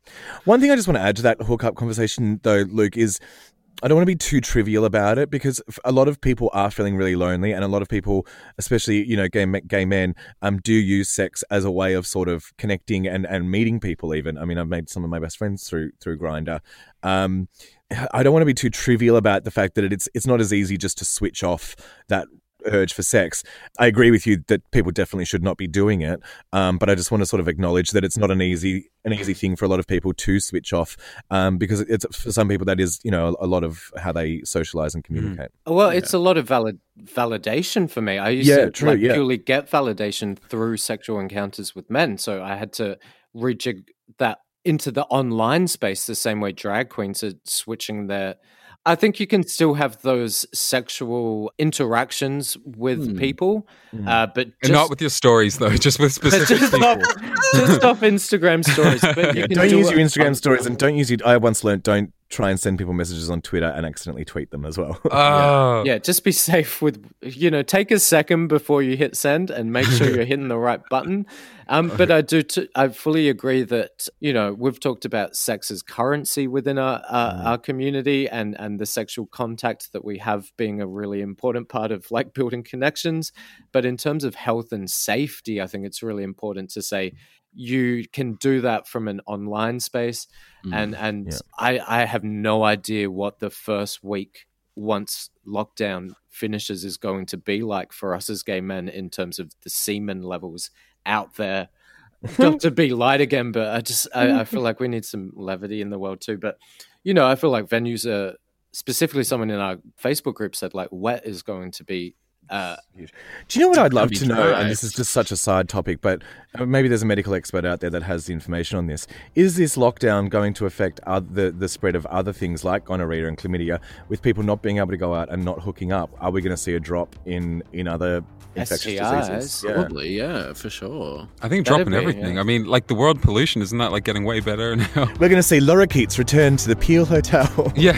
One thing I just want to add to that hookup conversation, though, Luke, is I don't want to be too trivial about it because a lot of people are feeling really lonely, and a lot of people, especially, you know, gay, gay men, um, do use sex as a way of sort of connecting and, and meeting people even. I mean, I've made some of my best friends through through Grindr. Um, I don't want to be too trivial about the fact that it's it's not as easy just to switch off that urge for sex. I agree with you that people definitely should not be doing it, um, but I just want to sort of acknowledge that it's not an easy an easy thing for a lot of people to switch off, um, because it's for some people that is, you know, a, a lot of how they socialize and communicate. Mm. Well, it's yeah. a lot of valid validation for me. I used yeah, to true, like, yeah. purely get validation through sexual encounters with men, so I had to rejig that into the online space the same way drag queens are switching their. I think you can still have those sexual interactions with mm. people, mm. Uh, but just, and not with your stories though, just with specific just people. Off, just off Instagram stories. But you can don't do use it. your Instagram stories, and don't use your. I once learned don't try and send people messages on Twitter and accidentally tweet them as well. Oh. Yeah. yeah, just be safe with, you know, take a second before you hit send and make sure you're hitting the right button. Um, but I do, t- I fully agree that, you know, we've talked about sex as currency within our uh, mm. our community, and and the sexual contact that we have being a really important part of like building connections. But in terms of health and safety, I think it's really important to say you can do that from an online space. Mm. And and yeah. I, I have no idea what the first week once lockdown finishes is going to be like for us as gay men in terms of the semen levels out there. Not to be light again, but I just I, I feel like we need some levity in the world too. But you know, I feel like venues are, specifically someone in our Facebook group said like wet is going to be uh do you know what I'd love to dry. know, and this is just such a side topic, but maybe there's a medical expert out there that has the information on this. Is this lockdown going to affect other, the, the spread of other things like gonorrhea and chlamydia, with people not being able to go out and not hooking up? Are we going to see a drop in, in other infectious S T Is? diseases? Yeah. Probably, yeah, for sure. I think drop in everything. Yeah. I mean, like the world pollution, isn't that like getting way better now? We're going to see lorikeets return to the Peel Hotel. Yeah.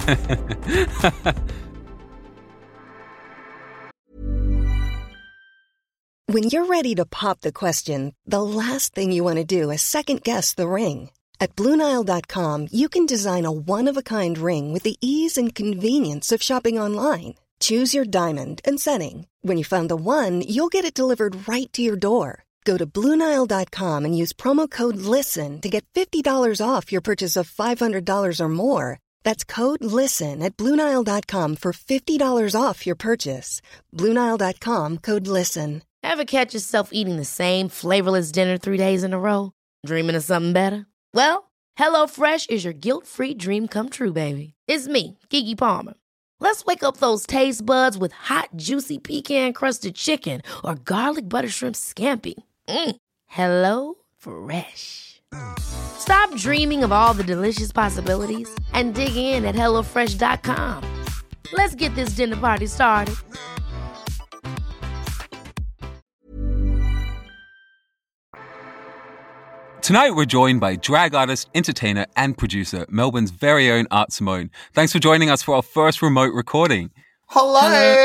yeah. When you're ready to pop the question, the last thing you want to do is second-guess the ring. At Blue Nile dot com, you can design a one-of-a-kind ring with the ease and convenience of shopping online. Choose your diamond and setting. When you find the one, you'll get it delivered right to your door. Go to Blue Nile dot com and use promo code LISTEN to get fifty dollars off your purchase of five hundred dollars or more. That's code LISTEN at Blue Nile dot com for fifty dollars off your purchase. Blue Nile dot com, code LISTEN. Ever catch yourself eating the same flavorless dinner three days in a row? Dreaming of something better? Well, HelloFresh is your guilt-free dream come true, baby. It's me, Keke Palmer. Let's wake up those taste buds with hot, juicy pecan-crusted chicken or garlic butter shrimp scampi. Mm. Hello Fresh. Stop dreaming of all the delicious possibilities and dig in at hello fresh dot com. Let's get this dinner party started. Tonight we're joined by drag artist, entertainer and producer, Melbourne's very own Art Simone. Thanks for joining us for our first remote recording. Hello!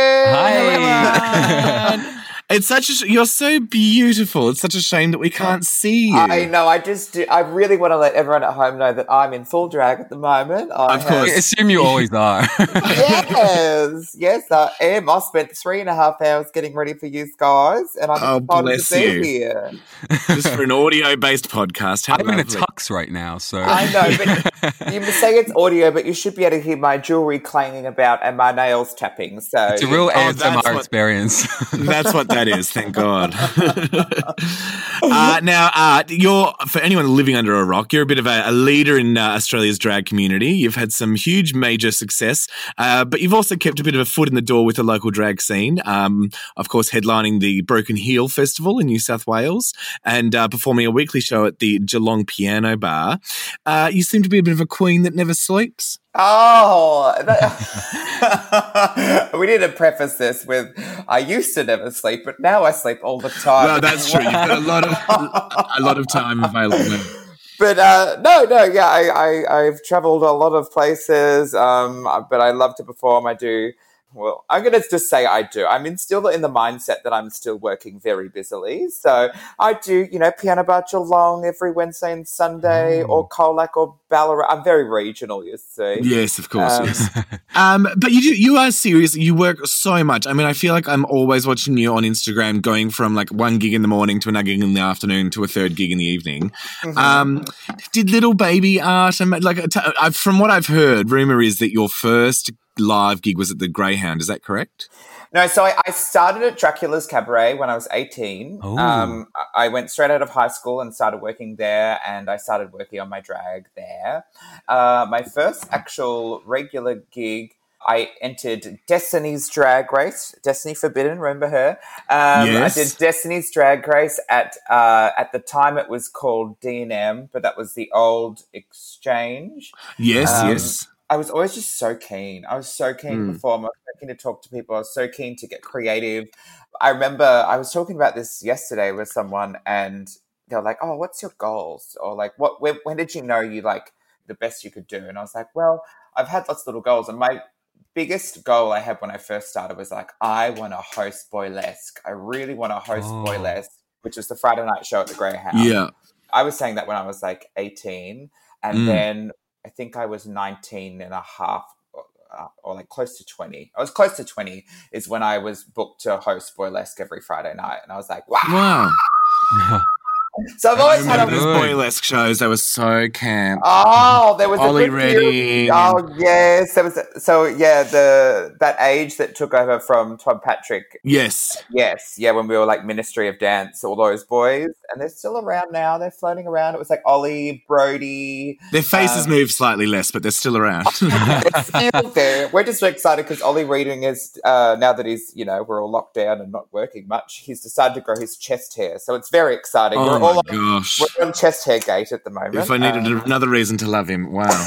Hi! It's such a sh- you're so beautiful. It's such a shame that we can't see you. I know. I just do, I really want to let everyone at home know that I'm in full drag at the moment. I of course, have, I assume you always are. yes, yes, I am. I spent three and a half hours getting ready for you guys, and I'm oh, excited to be you. here. Just for an audio-based podcast. How I'm lovely. in a tux right now, so I know. But you say it's audio, but you should be able to hear my jewelry clanging about and my nails tapping. So it's a real oh, A S M R what, experience. That's what that is. Thank God. uh, now, uh, you're for anyone living under a rock, you're a bit of a, a leader in uh, Australia's drag community. You've had some huge major success, uh, but you've also kept a bit of a foot in the door with the local drag scene. Um, of course, headlining the Broken Heel Festival in New South Wales and uh, performing a weekly show at the Geelong Piano Bar. Uh, you seem to be a bit of a queen that never sleeps. Oh, that, we need to preface this with I used to never sleep, but now I sleep all the time. No, that's true. You've got a lot of a lot of time available. But uh, no, no, yeah, I, I, I've travelled a lot of places, um, but I love to perform. I do well, I'm going to just say I do. I'm in still in the mindset that I'm still working very busily. So I do, you know, Piano Bar Geelong every Wednesday and Sunday, Oh. or Colac or Ballarat. I'm very regional, you see. Yes, of course, Um, yes. Um, but you do, you are serious. You work so much. I mean, I feel like I'm always watching you on Instagram, going from like one gig in the morning to another gig in the afternoon to a third gig in the evening. Mhm. Um, did little baby art and like t- I've, from what I've heard, rumor is that your first live gig was at the Greyhound. Is that correct? No, so I, I started at Dracula's Cabaret when I was eighteen. Oh. Um, I I went straight out of high school and started working there, and I started working on my drag there. Uh, my first actual regular gig, I entered Destiny's Drag Race. Destiny Forbidden, remember her? Um, Yes. I did Destiny's Drag Race at, uh, at the time it was called D and M, but that was the old Exchange. Yes, Um, yes. I was always just so keen. I was so keen to Mm. perform. I was so keen to talk to people. I was so keen to get creative. I remember I was talking about this yesterday with someone, and they're like, "Oh, what's your goals?" Or like, "What? When, when did you know you like the best you could do?" And I was like, "Well, I've had lots of little goals, and my biggest goal I had when I first started was like, I want to host Boylesque. I really want to host Oh. Boylesque, which is the Friday night show at the Greyhound." Yeah. I was saying that when I was like eighteen, and Mm. then I think I was nineteen and a half, or, uh, or like close to twenty. I was close to twenty is when I was booked to host Boylesque every Friday night. And I was like, wow. Wow. So I've I always had remember a... those Boylesque shows. They were so camp. Oh, there was Ollie a good period- Redding. Oh, yes. There was a, so yeah, the that age that took over from Tom Patrick. Yes. Yes, yeah, when we were like Ministry of Dance, all those boys, and they're still around now. They're floating around. It was like Ollie, Brody. Their faces um, move slightly less, but they're still around. It's still there. We're just excited because Ollie Reading is, uh, now that he's, you know, we're all locked down and not working much, he's decided to grow his chest hair. So it's very exciting. Oh we're my all gosh. We're on chest hair gate at the moment. If I needed Um, another reason to love him, wow.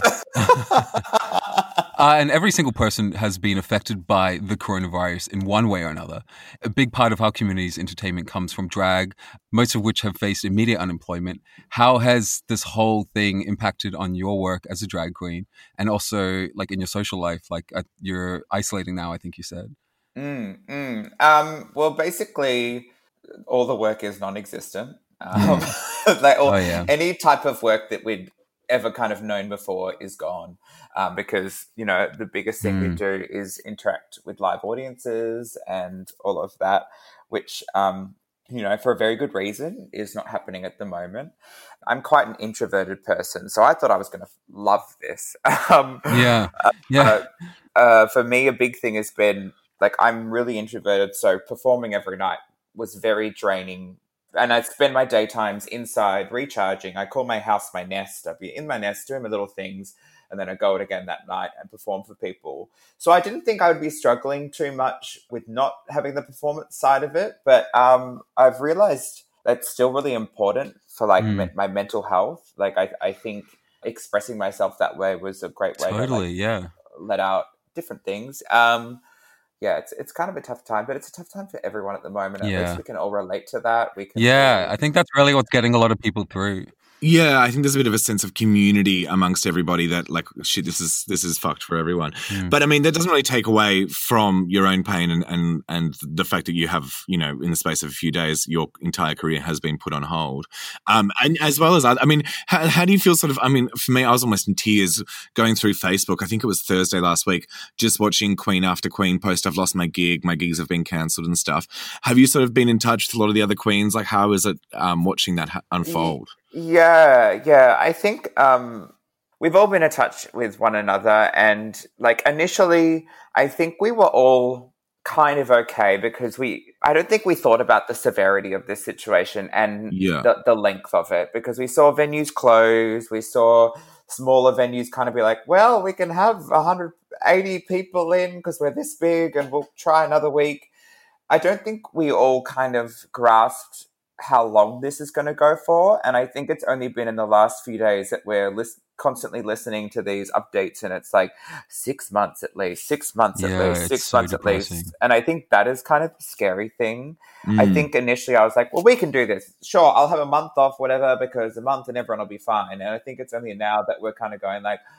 Uh, and every single person has been affected by the coronavirus in one way or another. A big part of our community's entertainment comes from drag, most of which have faced immediate unemployment. How has this whole thing impacted on your work as a drag queen, and also like in your social life? Like uh, you're isolating now, I think you said. Mm, mm. Um, well, basically, all the work is non-existent. Um, like, all, Oh, yeah. Any type of work that we'd ever kind of known before is gone, um, because, you know, the biggest thing we Mm. do is interact with live audiences and all of that, which, um, you know, for a very good reason is not happening at the moment. I'm quite an introverted person, so I thought I was going to love this. um, Yeah. Yeah. uh, uh, for me, a big thing has been, like, I'm really introverted, so performing every night was very draining. And I spend my daytimes inside recharging. I call my house my nest. I'd be in my nest doing my little things, and then I go out again that night and perform for people. So I didn't think I would be struggling too much with not having the performance side of it. But um, I've realized that's still really important for like Mm. me- my mental health. Like I, I think expressing myself that way was a great way to Totally. like, Yeah. let out different things. Um, yeah, it's it's kind of a tough time, but it's a tough time for everyone at the moment. At Yeah. least we can all relate to that. We can Yeah. I think that's really what's getting a lot of people through. Yeah, I think there's a bit of a sense of community amongst everybody that like shit, this is this is fucked for everyone. Mm. But I mean, that doesn't really take away from your own pain and, and and the fact that you have, you know, in the space of a few days, your entire career has been put on hold. Um, and as well as I mean, how, how do you feel? Sort of, I mean, for me, I was almost in tears going through Facebook. I think it was Thursday last week, just watching Queen after Queen post. I've lost my gig. My gigs have been cancelled and stuff. Have you sort of been in touch with a lot of the other queens? Like, how is it um, watching that ha- unfold? Yeah, yeah. I think um, we've all been in touch with one another. And like initially, I think we were all kind of okay because we, I don't think we thought about the severity of this situation and Yeah. the, the length of it because we saw venues close. We saw smaller venues kind of be like, well, we can have one hundred eighty people in because we're this big and we'll try another week. I don't think we all kind of grasped how long this is going to go for. And I think it's only been in the last few days that we're lis- constantly listening to these updates and it's like six months at least, six months Yeah, at least, it's six so months depressing. at least. And I think that is kind of the scary thing. I Mm. think initially I was like, well, we can do this. Sure, I'll have a month off, whatever, because a month and everyone will be fine. And I think it's only now that we're kind of going like,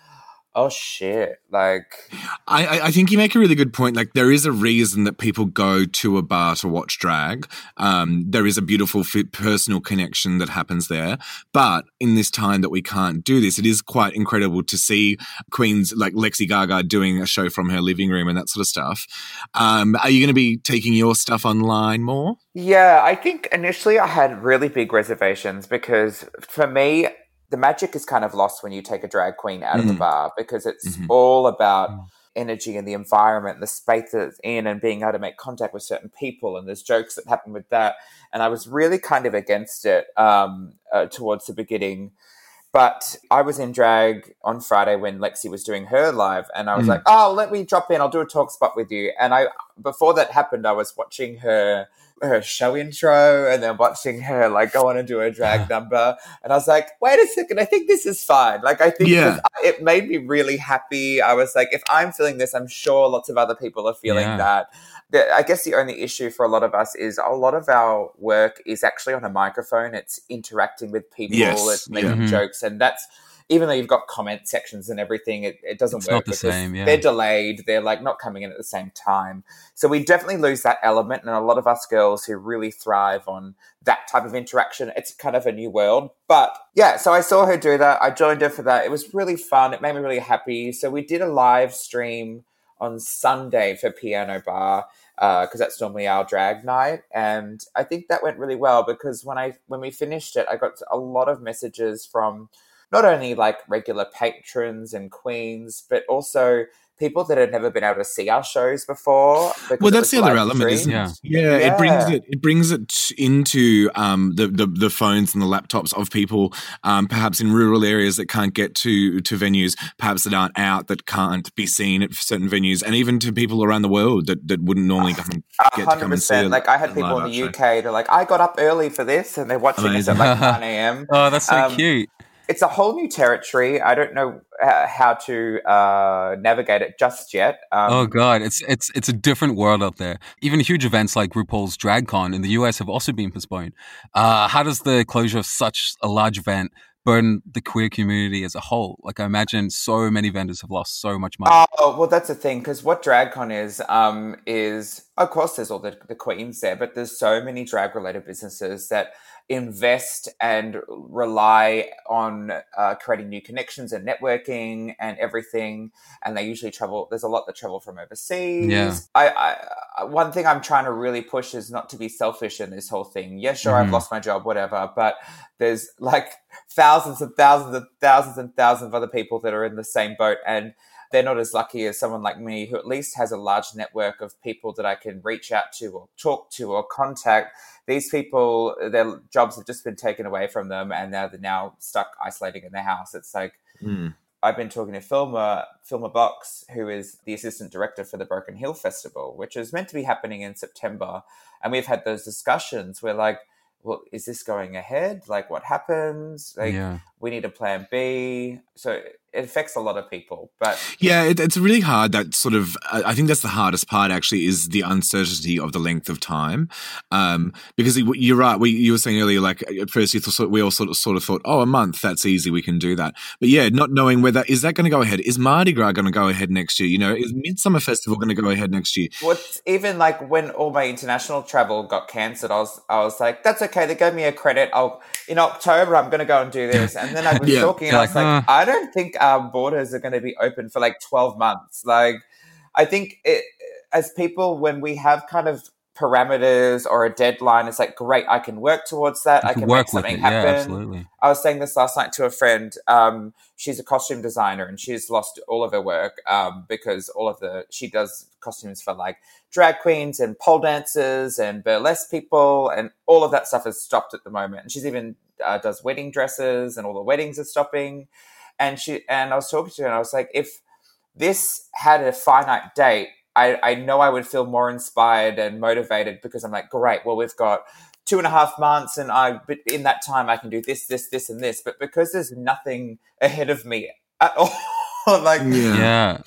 Oh shit! Like, I, I think you make a really good point. Like, there is a reason that people go to a bar to watch drag. Um, there is a beautiful fit, personal connection that happens there. But in this time that we can't do this, it is quite incredible to see queens like Lexi Gaga doing a show from her living room and that sort of stuff. Um, are you going to be taking your stuff online more? Yeah, I think initially I had really big reservations because for me, the magic is kind of lost when you take a drag queen out mm. of the bar because it's mm-hmm. all about mm. energy and the environment and the space that it's in and being able to make contact with certain people, and there's jokes that happen with that. And I was really kind of against it um, uh, towards the beginning. But I was in drag on Friday when Lexi was doing her live, and I was mm. like, oh, let me drop in. I'll do a talk spot with you. And I, before that happened, I was watching her her show intro and then watching her like go on and do a drag number. And I was like, wait a second, I think this is fine. Like, I think yeah. this, it made me really happy. I was like, if I'm feeling this, I'm sure lots of other people are feeling yeah. that. The, I guess the only issue for a lot of us is a lot of our work is actually on a microphone. It's interacting with people, yes. it's making yeah. jokes. And that's, even though you've got comment sections and everything, it, it doesn't it's work. Not the same, yeah. They're delayed. They're like not coming in at the same time. So we definitely lose that element. And a lot of us girls who really thrive on that type of interaction, it's kind of a new world. But yeah, so I saw her do that. I joined her for that. It was really fun. It made me really happy. So we did a live stream on Sunday for Piano Bar because uh, that's normally our drag night. And I think that went really well because when I when we finished it, I got a lot of messages from not only like regular patrons and queens, but also people that had never been able to see our shows before. Well, that's the other element, isn't it? Yeah. Yeah, yeah, it brings it it brings it into um, the, the the phones and the laptops of people, um, perhaps in rural areas that can't get to to venues, perhaps that aren't out, that can't be seen at certain venues, and even to people around the world that, that wouldn't normally come and get to come and see it. Like I had people in the U K, they're like, I got up early for this, and they're watching Amazing. Us at like nine a.m. Oh, that's so um, cute. It's a whole new territory. I don't know uh, how to uh, navigate it just yet. Um, oh God, it's it's it's a different world out there. Even huge events like RuPaul's DragCon in the U S have also been postponed. Uh, how does the closure of such a large event burden the queer community as a whole? Like, I imagine so many vendors have lost so much money. Oh, well, that's the thing, because what DragCon is, um, is, of course, there's all the, the queens there, but there's so many drag-related businesses that invest and rely on uh, creating new connections and networking and everything. And they usually travel. There's a lot that travel from overseas. Yeah. I, I, one thing I'm trying to really push is not to be selfish in this whole thing. Yeah, sure, mm-hmm. I've lost my job, whatever. But there's like thousands and thousands and thousands and thousands of other people that are in the same boat. And they're not as lucky as someone like me who at least has a large network of people that I can reach out to or talk to or contact. These people, their jobs have just been taken away from them and now they're now stuck isolating in their house. It's like, mm. I've been talking to Filma, Filma Box, who is the assistant director for the Broken Hill Festival, which is meant to be happening in September. And we've had those discussions where like, well, is this going ahead? Like, what happens? Like, yeah. we need a plan B. So it affects a lot of people. But yeah, it, it's really hard. That sort of, I think that's the hardest part. Actually, is the uncertainty of the length of time. Um, because you're right. We, you were saying earlier, like at first you thought we all sort of sort of thought, oh, a month, that's easy, we can do that. But yeah, not knowing whether is that going to go ahead? Is Mardi Gras going to go ahead next year? You know, is Midsummer Festival going to go ahead next year? What's even like when all my international travel got cancelled, I was I was like, that's okay. They gave me a credit. I'll in October I'm going to go and do this. And then I was yeah. talking, and I was like, uh. I don't think our borders are going to be open for like twelve months. Like, I think it, as people, when we have kind of parameters or a deadline, it's like, great, I can work towards that. You I can can work make something with it. happen. Yeah, absolutely. I was saying this last night to a friend. Um, she's a costume designer and she's lost all of her work um, because all of the, she does costumes for like drag queens and pole dancers and burlesque people, and all of that stuff has stopped at the moment. And she's even uh, does wedding dresses and all the weddings are stopping. And she, and I was talking to her and I was like, if this had a finite date, I, I know I would feel more inspired and motivated because I'm like, great, well, we've got two and a half months and I, but in that time I can do this, this, this, and this. But because there's nothing ahead of me at all, like, yeah.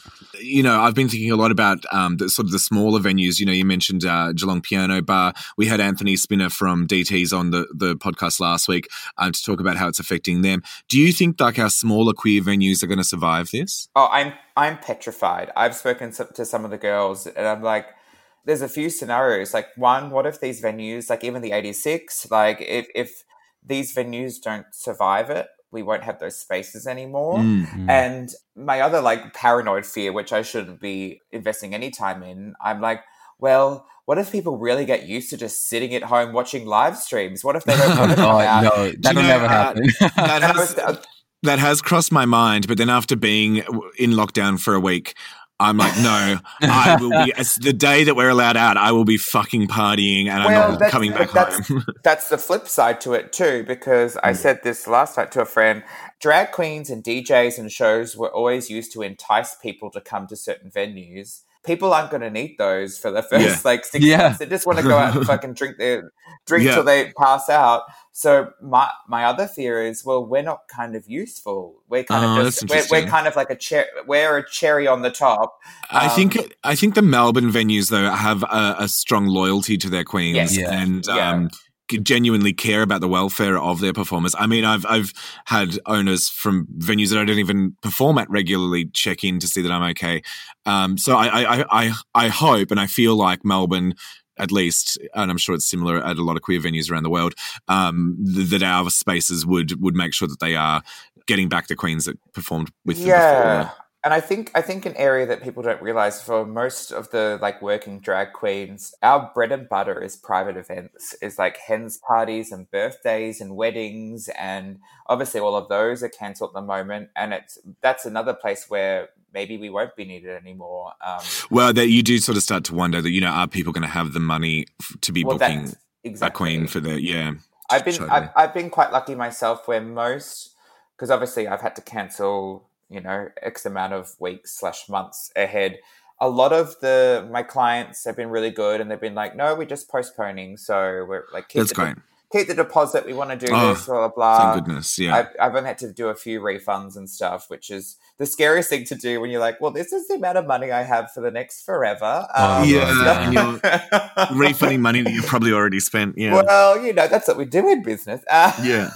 you know, I've been thinking a lot about um, the sort of the smaller venues. You know, you mentioned uh, Geelong Piano Bar. We had Anthony Spinner from D T's on the, the podcast last week um, to talk about how it's affecting them. Do you think like our smaller queer venues are going to survive this? Oh, I'm I'm petrified. I've spoken to some of the girls and I'm like, there's a few scenarios. Like one, what if these venues, like even the eighty-six, like if, if these venues don't survive it, we won't have those spaces anymore. Mm-hmm. And my other like paranoid fear, which I shouldn't be investing any time in, I'm like, well, what if people really get used to just sitting at home watching live streams? What if they don't want to come oh, out? No, that'll know, never uh, happen. that, has, that has crossed my mind, but then after being in lockdown for a week, I'm like, no, I will be, it's the day that we're allowed out, I will be fucking partying and well, I'm not coming back that's, home. That's the flip side to it too, because I said this last night to a friend, drag queens and D Js and shows were always used to entice people to come to certain venues. People aren't going to need those for the first Yeah. like six Yeah. months. They just want to go out and fucking drink their drink Yeah. till they pass out. So my my other fear is, well, we're not kind of useful. We're kind Oh, of that's just we're, we're interesting. kind of like a cher- we're a cherry on the top. I Um, think I think the Melbourne venues though have a, a strong loyalty to their queens Yes. Yeah. and Yeah. um, genuinely care about the welfare of their performers. I mean, I've I've had owners from venues that I don't even perform at regularly check in to see that I'm okay. Um, so I, I I I hope and I feel like Melbourne, at least, and I'm sure it's similar at a lot of queer venues around the world, um, th- that our spaces would would make sure that they are getting back the queens that performed with them yeah. before. And I think I think an area that people don't realize for most of the like working drag queens, our bread and butter is private events, is like hens parties and birthdays and weddings, and obviously all of those are cancelled at the moment. And it's that's another place where maybe we won't be needed anymore. Um, Well, that you do sort of start to wonder that, you know, are people going to have the money f- to be well, booking that's a exactly. queen for the yeah? I've been totally. I've, I've been quite lucky myself where most, because obviously I've had to cancel, you know, X amount of weeks slash months ahead. A lot of the my clients have been really good and they've been like, no, we're just postponing. So we're like, keep That's the, great. keep the deposit. We want to do Oh, this, blah, blah, blah. Thank goodness, yeah. I've, I've only had to do a few refunds and stuff, which is the scariest thing to do when you're like, well, this is the amount of money I have for the next forever. Oh, Um, yeah, and you're refunding money that you've probably already spent. Yeah, Well, you know, that's what we do in business. Uh, yeah.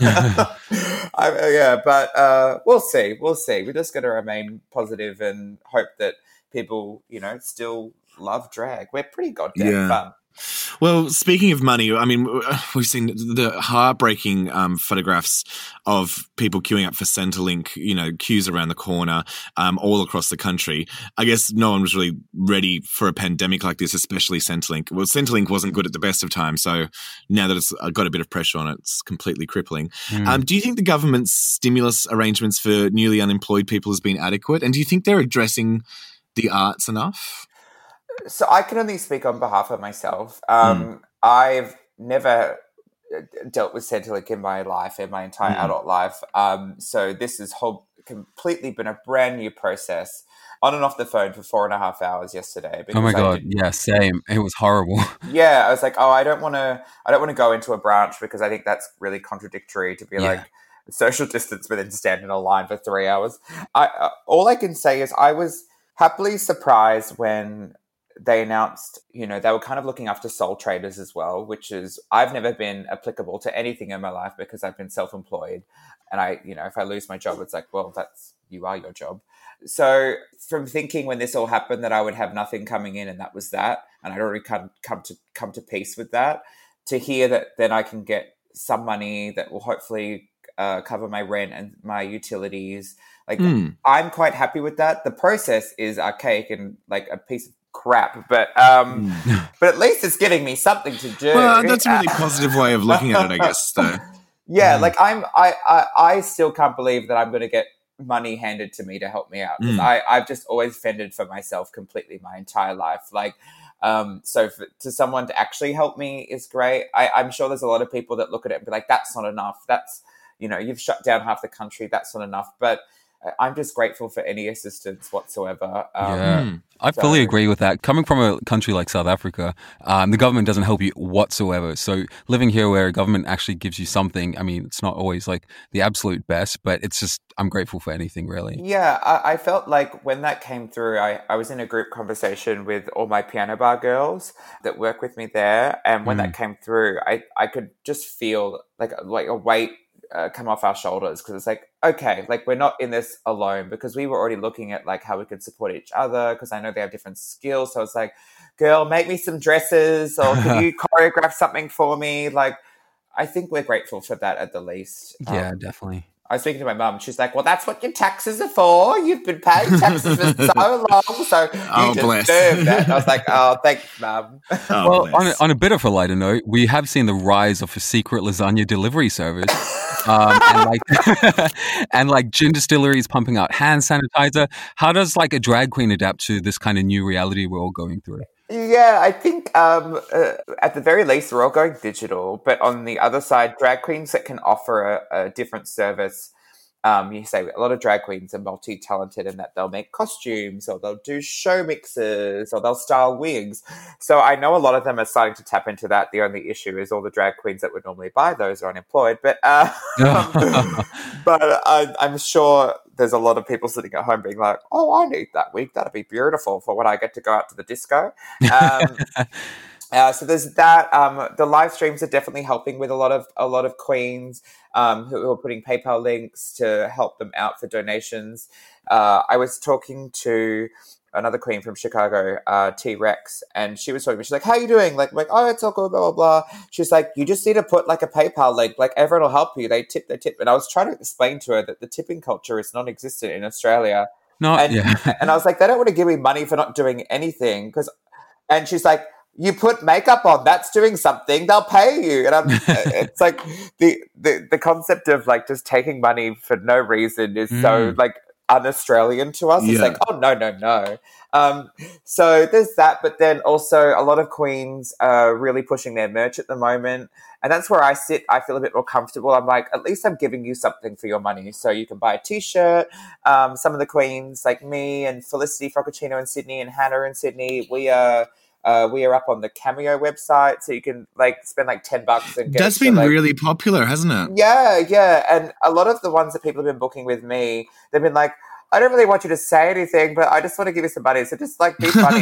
I, yeah, but uh, we'll see. We'll see. We're just going to remain positive and hope that people, you know, still love drag. We're pretty goddamn Yeah. fun. Well, speaking of money, I mean, we've seen the heartbreaking um, photographs of people queuing up for Centrelink, you know, queues around the corner, um, all across the country. I guess no one was really ready for a pandemic like this, especially Centrelink. Well, Centrelink wasn't good at the best of times, so now that it's got a bit of pressure on it, it's completely crippling. Mm. Um, do you think the government's stimulus arrangements for newly unemployed people has been adequate? And do you think they're addressing the arts enough? So I can only speak on behalf of myself. Um, Mm. I've never dealt with Centrelink in my life, in my entire Mm. adult life. Um, so this has whole, completely been a brand new process. On and off the phone for four and a half hours yesterday. Oh my because I god, didn't- yeah, same. It was horrible. Yeah, I was like, oh, I don't want to. I don't want to go into a branch because I think that's really contradictory to be Yeah. like social distance, but then stand in a line for three hours. I uh, all I can say is I was happily surprised when they announced, you know, they were kind of looking after sole traders as well, which is I've never been applicable to anything in my life because I've been self-employed, and I, you know, if I lose my job, it's like, well, that's you are your job. So from thinking when this all happened that I would have nothing coming in and that was that, and I'd already come, come to come to peace with that, to hear that then I can get some money that will hopefully uh, cover my rent and my utilities. Like Mm. I'm quite happy with that. The process is archaic and like a piece of crap, but um, but at least it's getting me something to do. Well, that's a really positive way of looking at it, I guess, though. Yeah, Mm. like I'm, I, I, I still can't believe that I'm going to get money handed to me to help me out. 'Cause Mm. I, I've just always fended for myself completely my entire life. Like, um, so for, to someone to actually help me is great. I, I'm sure there's a lot of people that look at it and be like, that's not enough. That's, you know, you've shut down half the country. That's not enough. But I'm just grateful for any assistance whatsoever. Um, yeah, I so- fully agree with that. Coming from a country like South Africa, um, the government doesn't help you whatsoever. So living here where a government actually gives you something, I mean, it's not always like the absolute best, but it's just, I'm grateful for anything really. Yeah, I, I felt like when that came through, I, I was in a group conversation with all my piano bar girls that work with me there. And when Mm. that came through, I, I could just feel like, like a weight uh, come off our shoulders, because it's like, okay, like we're not in this alone, because we were already looking at like how we could support each other, because I know they have different skills. So it's like, girl, make me some dresses, or can you choreograph something for me? Like, I think we're grateful for that at the least. Yeah, Um, definitely. I was speaking to my mum. She's like, well, that's what your taxes are for. You've been paying taxes for so long, so you Oh, bless. deserve that. And I was like, oh, thanks, mum. Oh, Well, bless. on a, on a bit of a lighter note, we have seen the rise of a secret lasagna delivery service, um, and like and like gin distilleries pumping out hand sanitizer. How does like a drag queen adapt to this kind of new reality we're all going through? Yeah, I think um, uh, at the very least, we're all going digital. But on the other side, drag queens that can offer a, a different service. Um, you say a lot of drag queens are multi-talented in that they'll make costumes, or they'll do show mixes, or they'll style wigs. So I know a lot of them are starting to tap into that. The only issue is all the drag queens that would normally buy those are unemployed. But uh, but I, I'm sure there's a lot of people sitting at home being like, "Oh, I need that wig. That'd be beautiful for when I get to go out to the disco." Um, Uh, so there's that. Um, the live streams are definitely helping with a lot of a lot of queens um, who, who are putting PayPal links to help them out for donations. Uh, I was talking to another queen from Chicago, uh, T-Rex, and she was talking to me. She's like, "How you doing?" Like, I'm like, "Oh, it's all good, blah, blah, blah." She's like, "You just need to put like a PayPal link. Like, everyone will help you. They tip, they tip." And I was trying to explain to her that the tipping culture is non-existent in Australia. No, And, yeah. and I was like, they don't want to give me money for not doing anything. Cause, and she's like, you put makeup on, that's doing something, they'll pay you. And I'm, it's like the, the, the concept of like just taking money for no reason is Mm. so like un-Australian to us. It's Yeah. like, oh, no, no, no. Um, so there's that. But then also a lot of queens are really pushing their merch at the moment. And that's where I sit. I feel a bit more comfortable. I'm like, at least I'm giving you something for your money. So you can buy a T-shirt. Um, some of the queens like me and Felicity Froccaccino in Sydney and Hannah in Sydney, we are... Uh, we are up on the Cameo website, so you can like spend like ten bucks and get. That's to, been like, really popular, hasn't it? Yeah, yeah, and a lot of the ones that people have been booking with me, they've been like, I don't really want you to say anything, but I just want to give you some money, so just like be funny.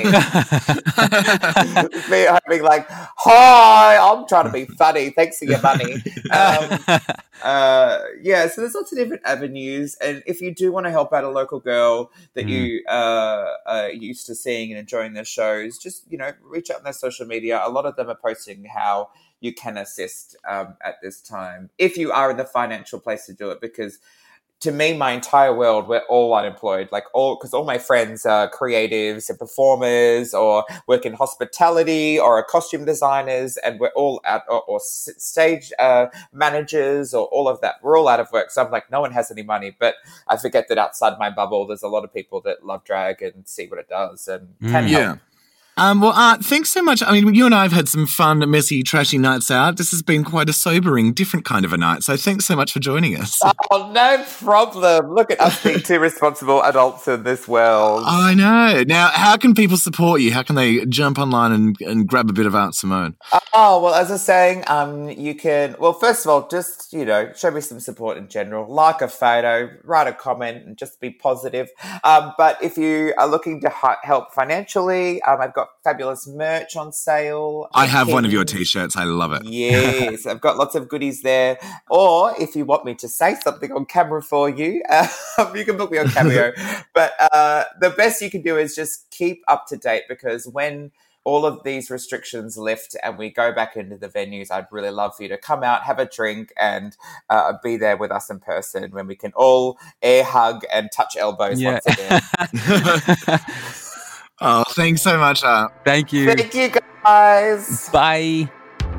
It's me being like, hi, I'm trying to be funny. Thanks for your money. Um, uh, yeah, so there's lots of different avenues, and if you do want to help out a local girl that Mm. you uh, are used to seeing and enjoying their shows, just you know, reach out on their social media. A lot of them are posting how you can assist um, at this time if you are in the financial place to do it, because to me, my entire world, we're all unemployed. Like all, because all my friends are creatives and performers, or work in hospitality, or are costume designers, and we're all out, or, or s- stage uh, managers, or all of that. We're all out of work. So I'm like, no one has any money. But I forget that outside my bubble, there's a lot of people that love drag and see what it does and can Mm. help. Yeah. Um, well, Art, thanks so much. I mean, you and I have had some fun, messy, trashy nights out. This has been quite a sobering, different kind of a night. So thanks so much for joining us. Oh, no problem. Look at us being two responsible adults in this world. I know. Now, how can people support you? How can they jump online and, and grab a bit of Art Simone? Oh, well, as I was saying, um, you can, well, first of all, just, you know, show me some support in general. Like a photo, write a comment, and just be positive. Um, but if you are looking to hi- help financially, um, I've got fabulous merch on sale. I have one of your Pins. T-shirts. I love it. Yes, I've got lots of goodies there. Or if you want me to say something on camera for you, uh, you can book me on Cameo. But uh, the best you can do is just keep up to date, because when all of these restrictions lift and we go back into the venues, I'd really love for you to come out, have a drink, and uh, be there with us in person when we can all air hug and touch elbows Yeah. once again. Oh, thanks so much, Art. Thank you. Thank you, guys. Bye.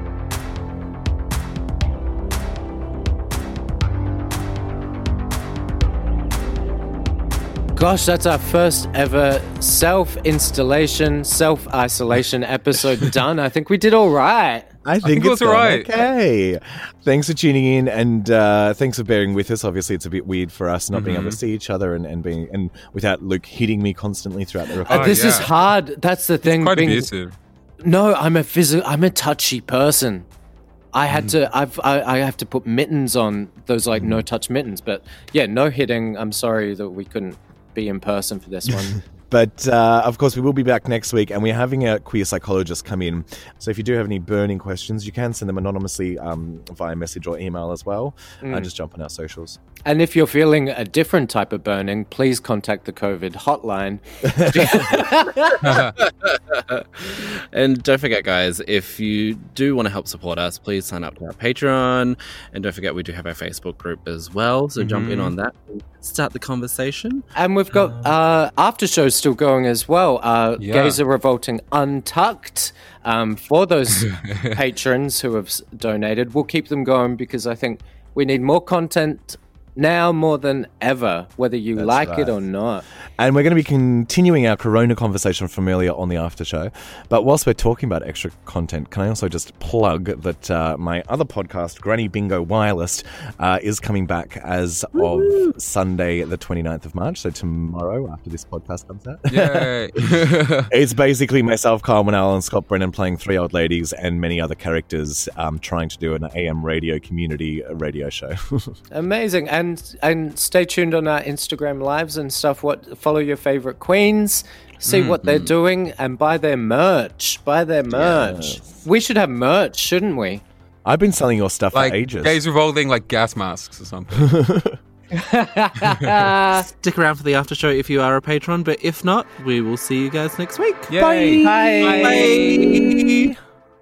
Gosh, that's our first ever self-installation, self-isolation episode done. I think we did all right. I think, I think it's it was all right. Okay. Thanks for tuning in, and uh, thanks for bearing with us. Obviously, it's a bit weird for us not mm-hmm. being able to see each other and, and being and without Luke hitting me constantly throughout the recording. Uh, this yeah. is hard. That's the thing. It's quite being, abusive. No, I'm a phys- I'm a touchy person. I had Mm. to. I've. I, I have to put mittens on those like no touch mittens. But yeah, no hitting. I'm sorry that we couldn't be in person for this one. But, uh, of course, we will be back next week, and we're having a queer psychologist come in. So if you do have any burning questions, you can send them anonymously um, via message or email as well. Mm. Uh, just jump on our socials. And if you're feeling a different type of burning, please contact the COVID hotline. And don't forget, guys, if you do want to help support us, please sign up to our Patreon. And don't forget, we do have our Facebook group as well. So mm-hmm. jump in on that and start the conversation. And we've got uh, after shows still going as well. Uh, Yeah. Gays Are Revolting Untucked. Um, for those patrons who have s- donated, we'll keep them going because I think we need more content now more than ever, whether you That's like right. it or not. And we're going to be continuing our Corona conversation from earlier on the after show. But whilst we're talking about extra content, can I also just plug that uh, my other podcast, Granny Bingo Wireless, uh, is coming back as Woo-hoo! of Sunday, the twenty-ninth of March. So tomorrow, after this podcast comes out. Yay. It's basically myself, Kyle Manal, and Scott Brennan playing three old ladies and many other characters um, trying to do an A M radio community radio show. Amazing. And and stay tuned on our Instagram lives and stuff. What follow your favorite queens, see mm, what they're mm. doing, and buy their merch. Buy their merch. Yes. We should have merch, shouldn't we? I've been selling your stuff like for ages. Gays Revolting, like gas masks or something. Stick around for the after show if you are a patron, but if not, we will see you guys next week. Yay. Bye. Bye. Bye.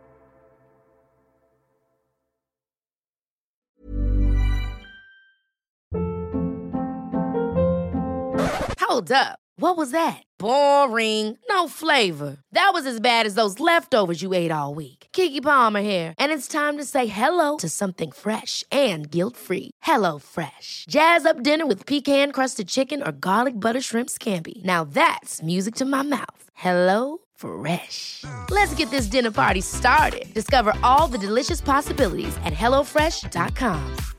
Hold up. What was that? Boring. No flavor. That was as bad as those leftovers you ate all week. Keke Palmer here, and it's time to say hello to something fresh and guilt-free. Hello Fresh. Jazz up dinner with pecan-crusted chicken or garlic butter shrimp scampi. Now that's music to my mouth. Hello Fresh. Let's get this dinner party started. Discover all the delicious possibilities at hello fresh dot com.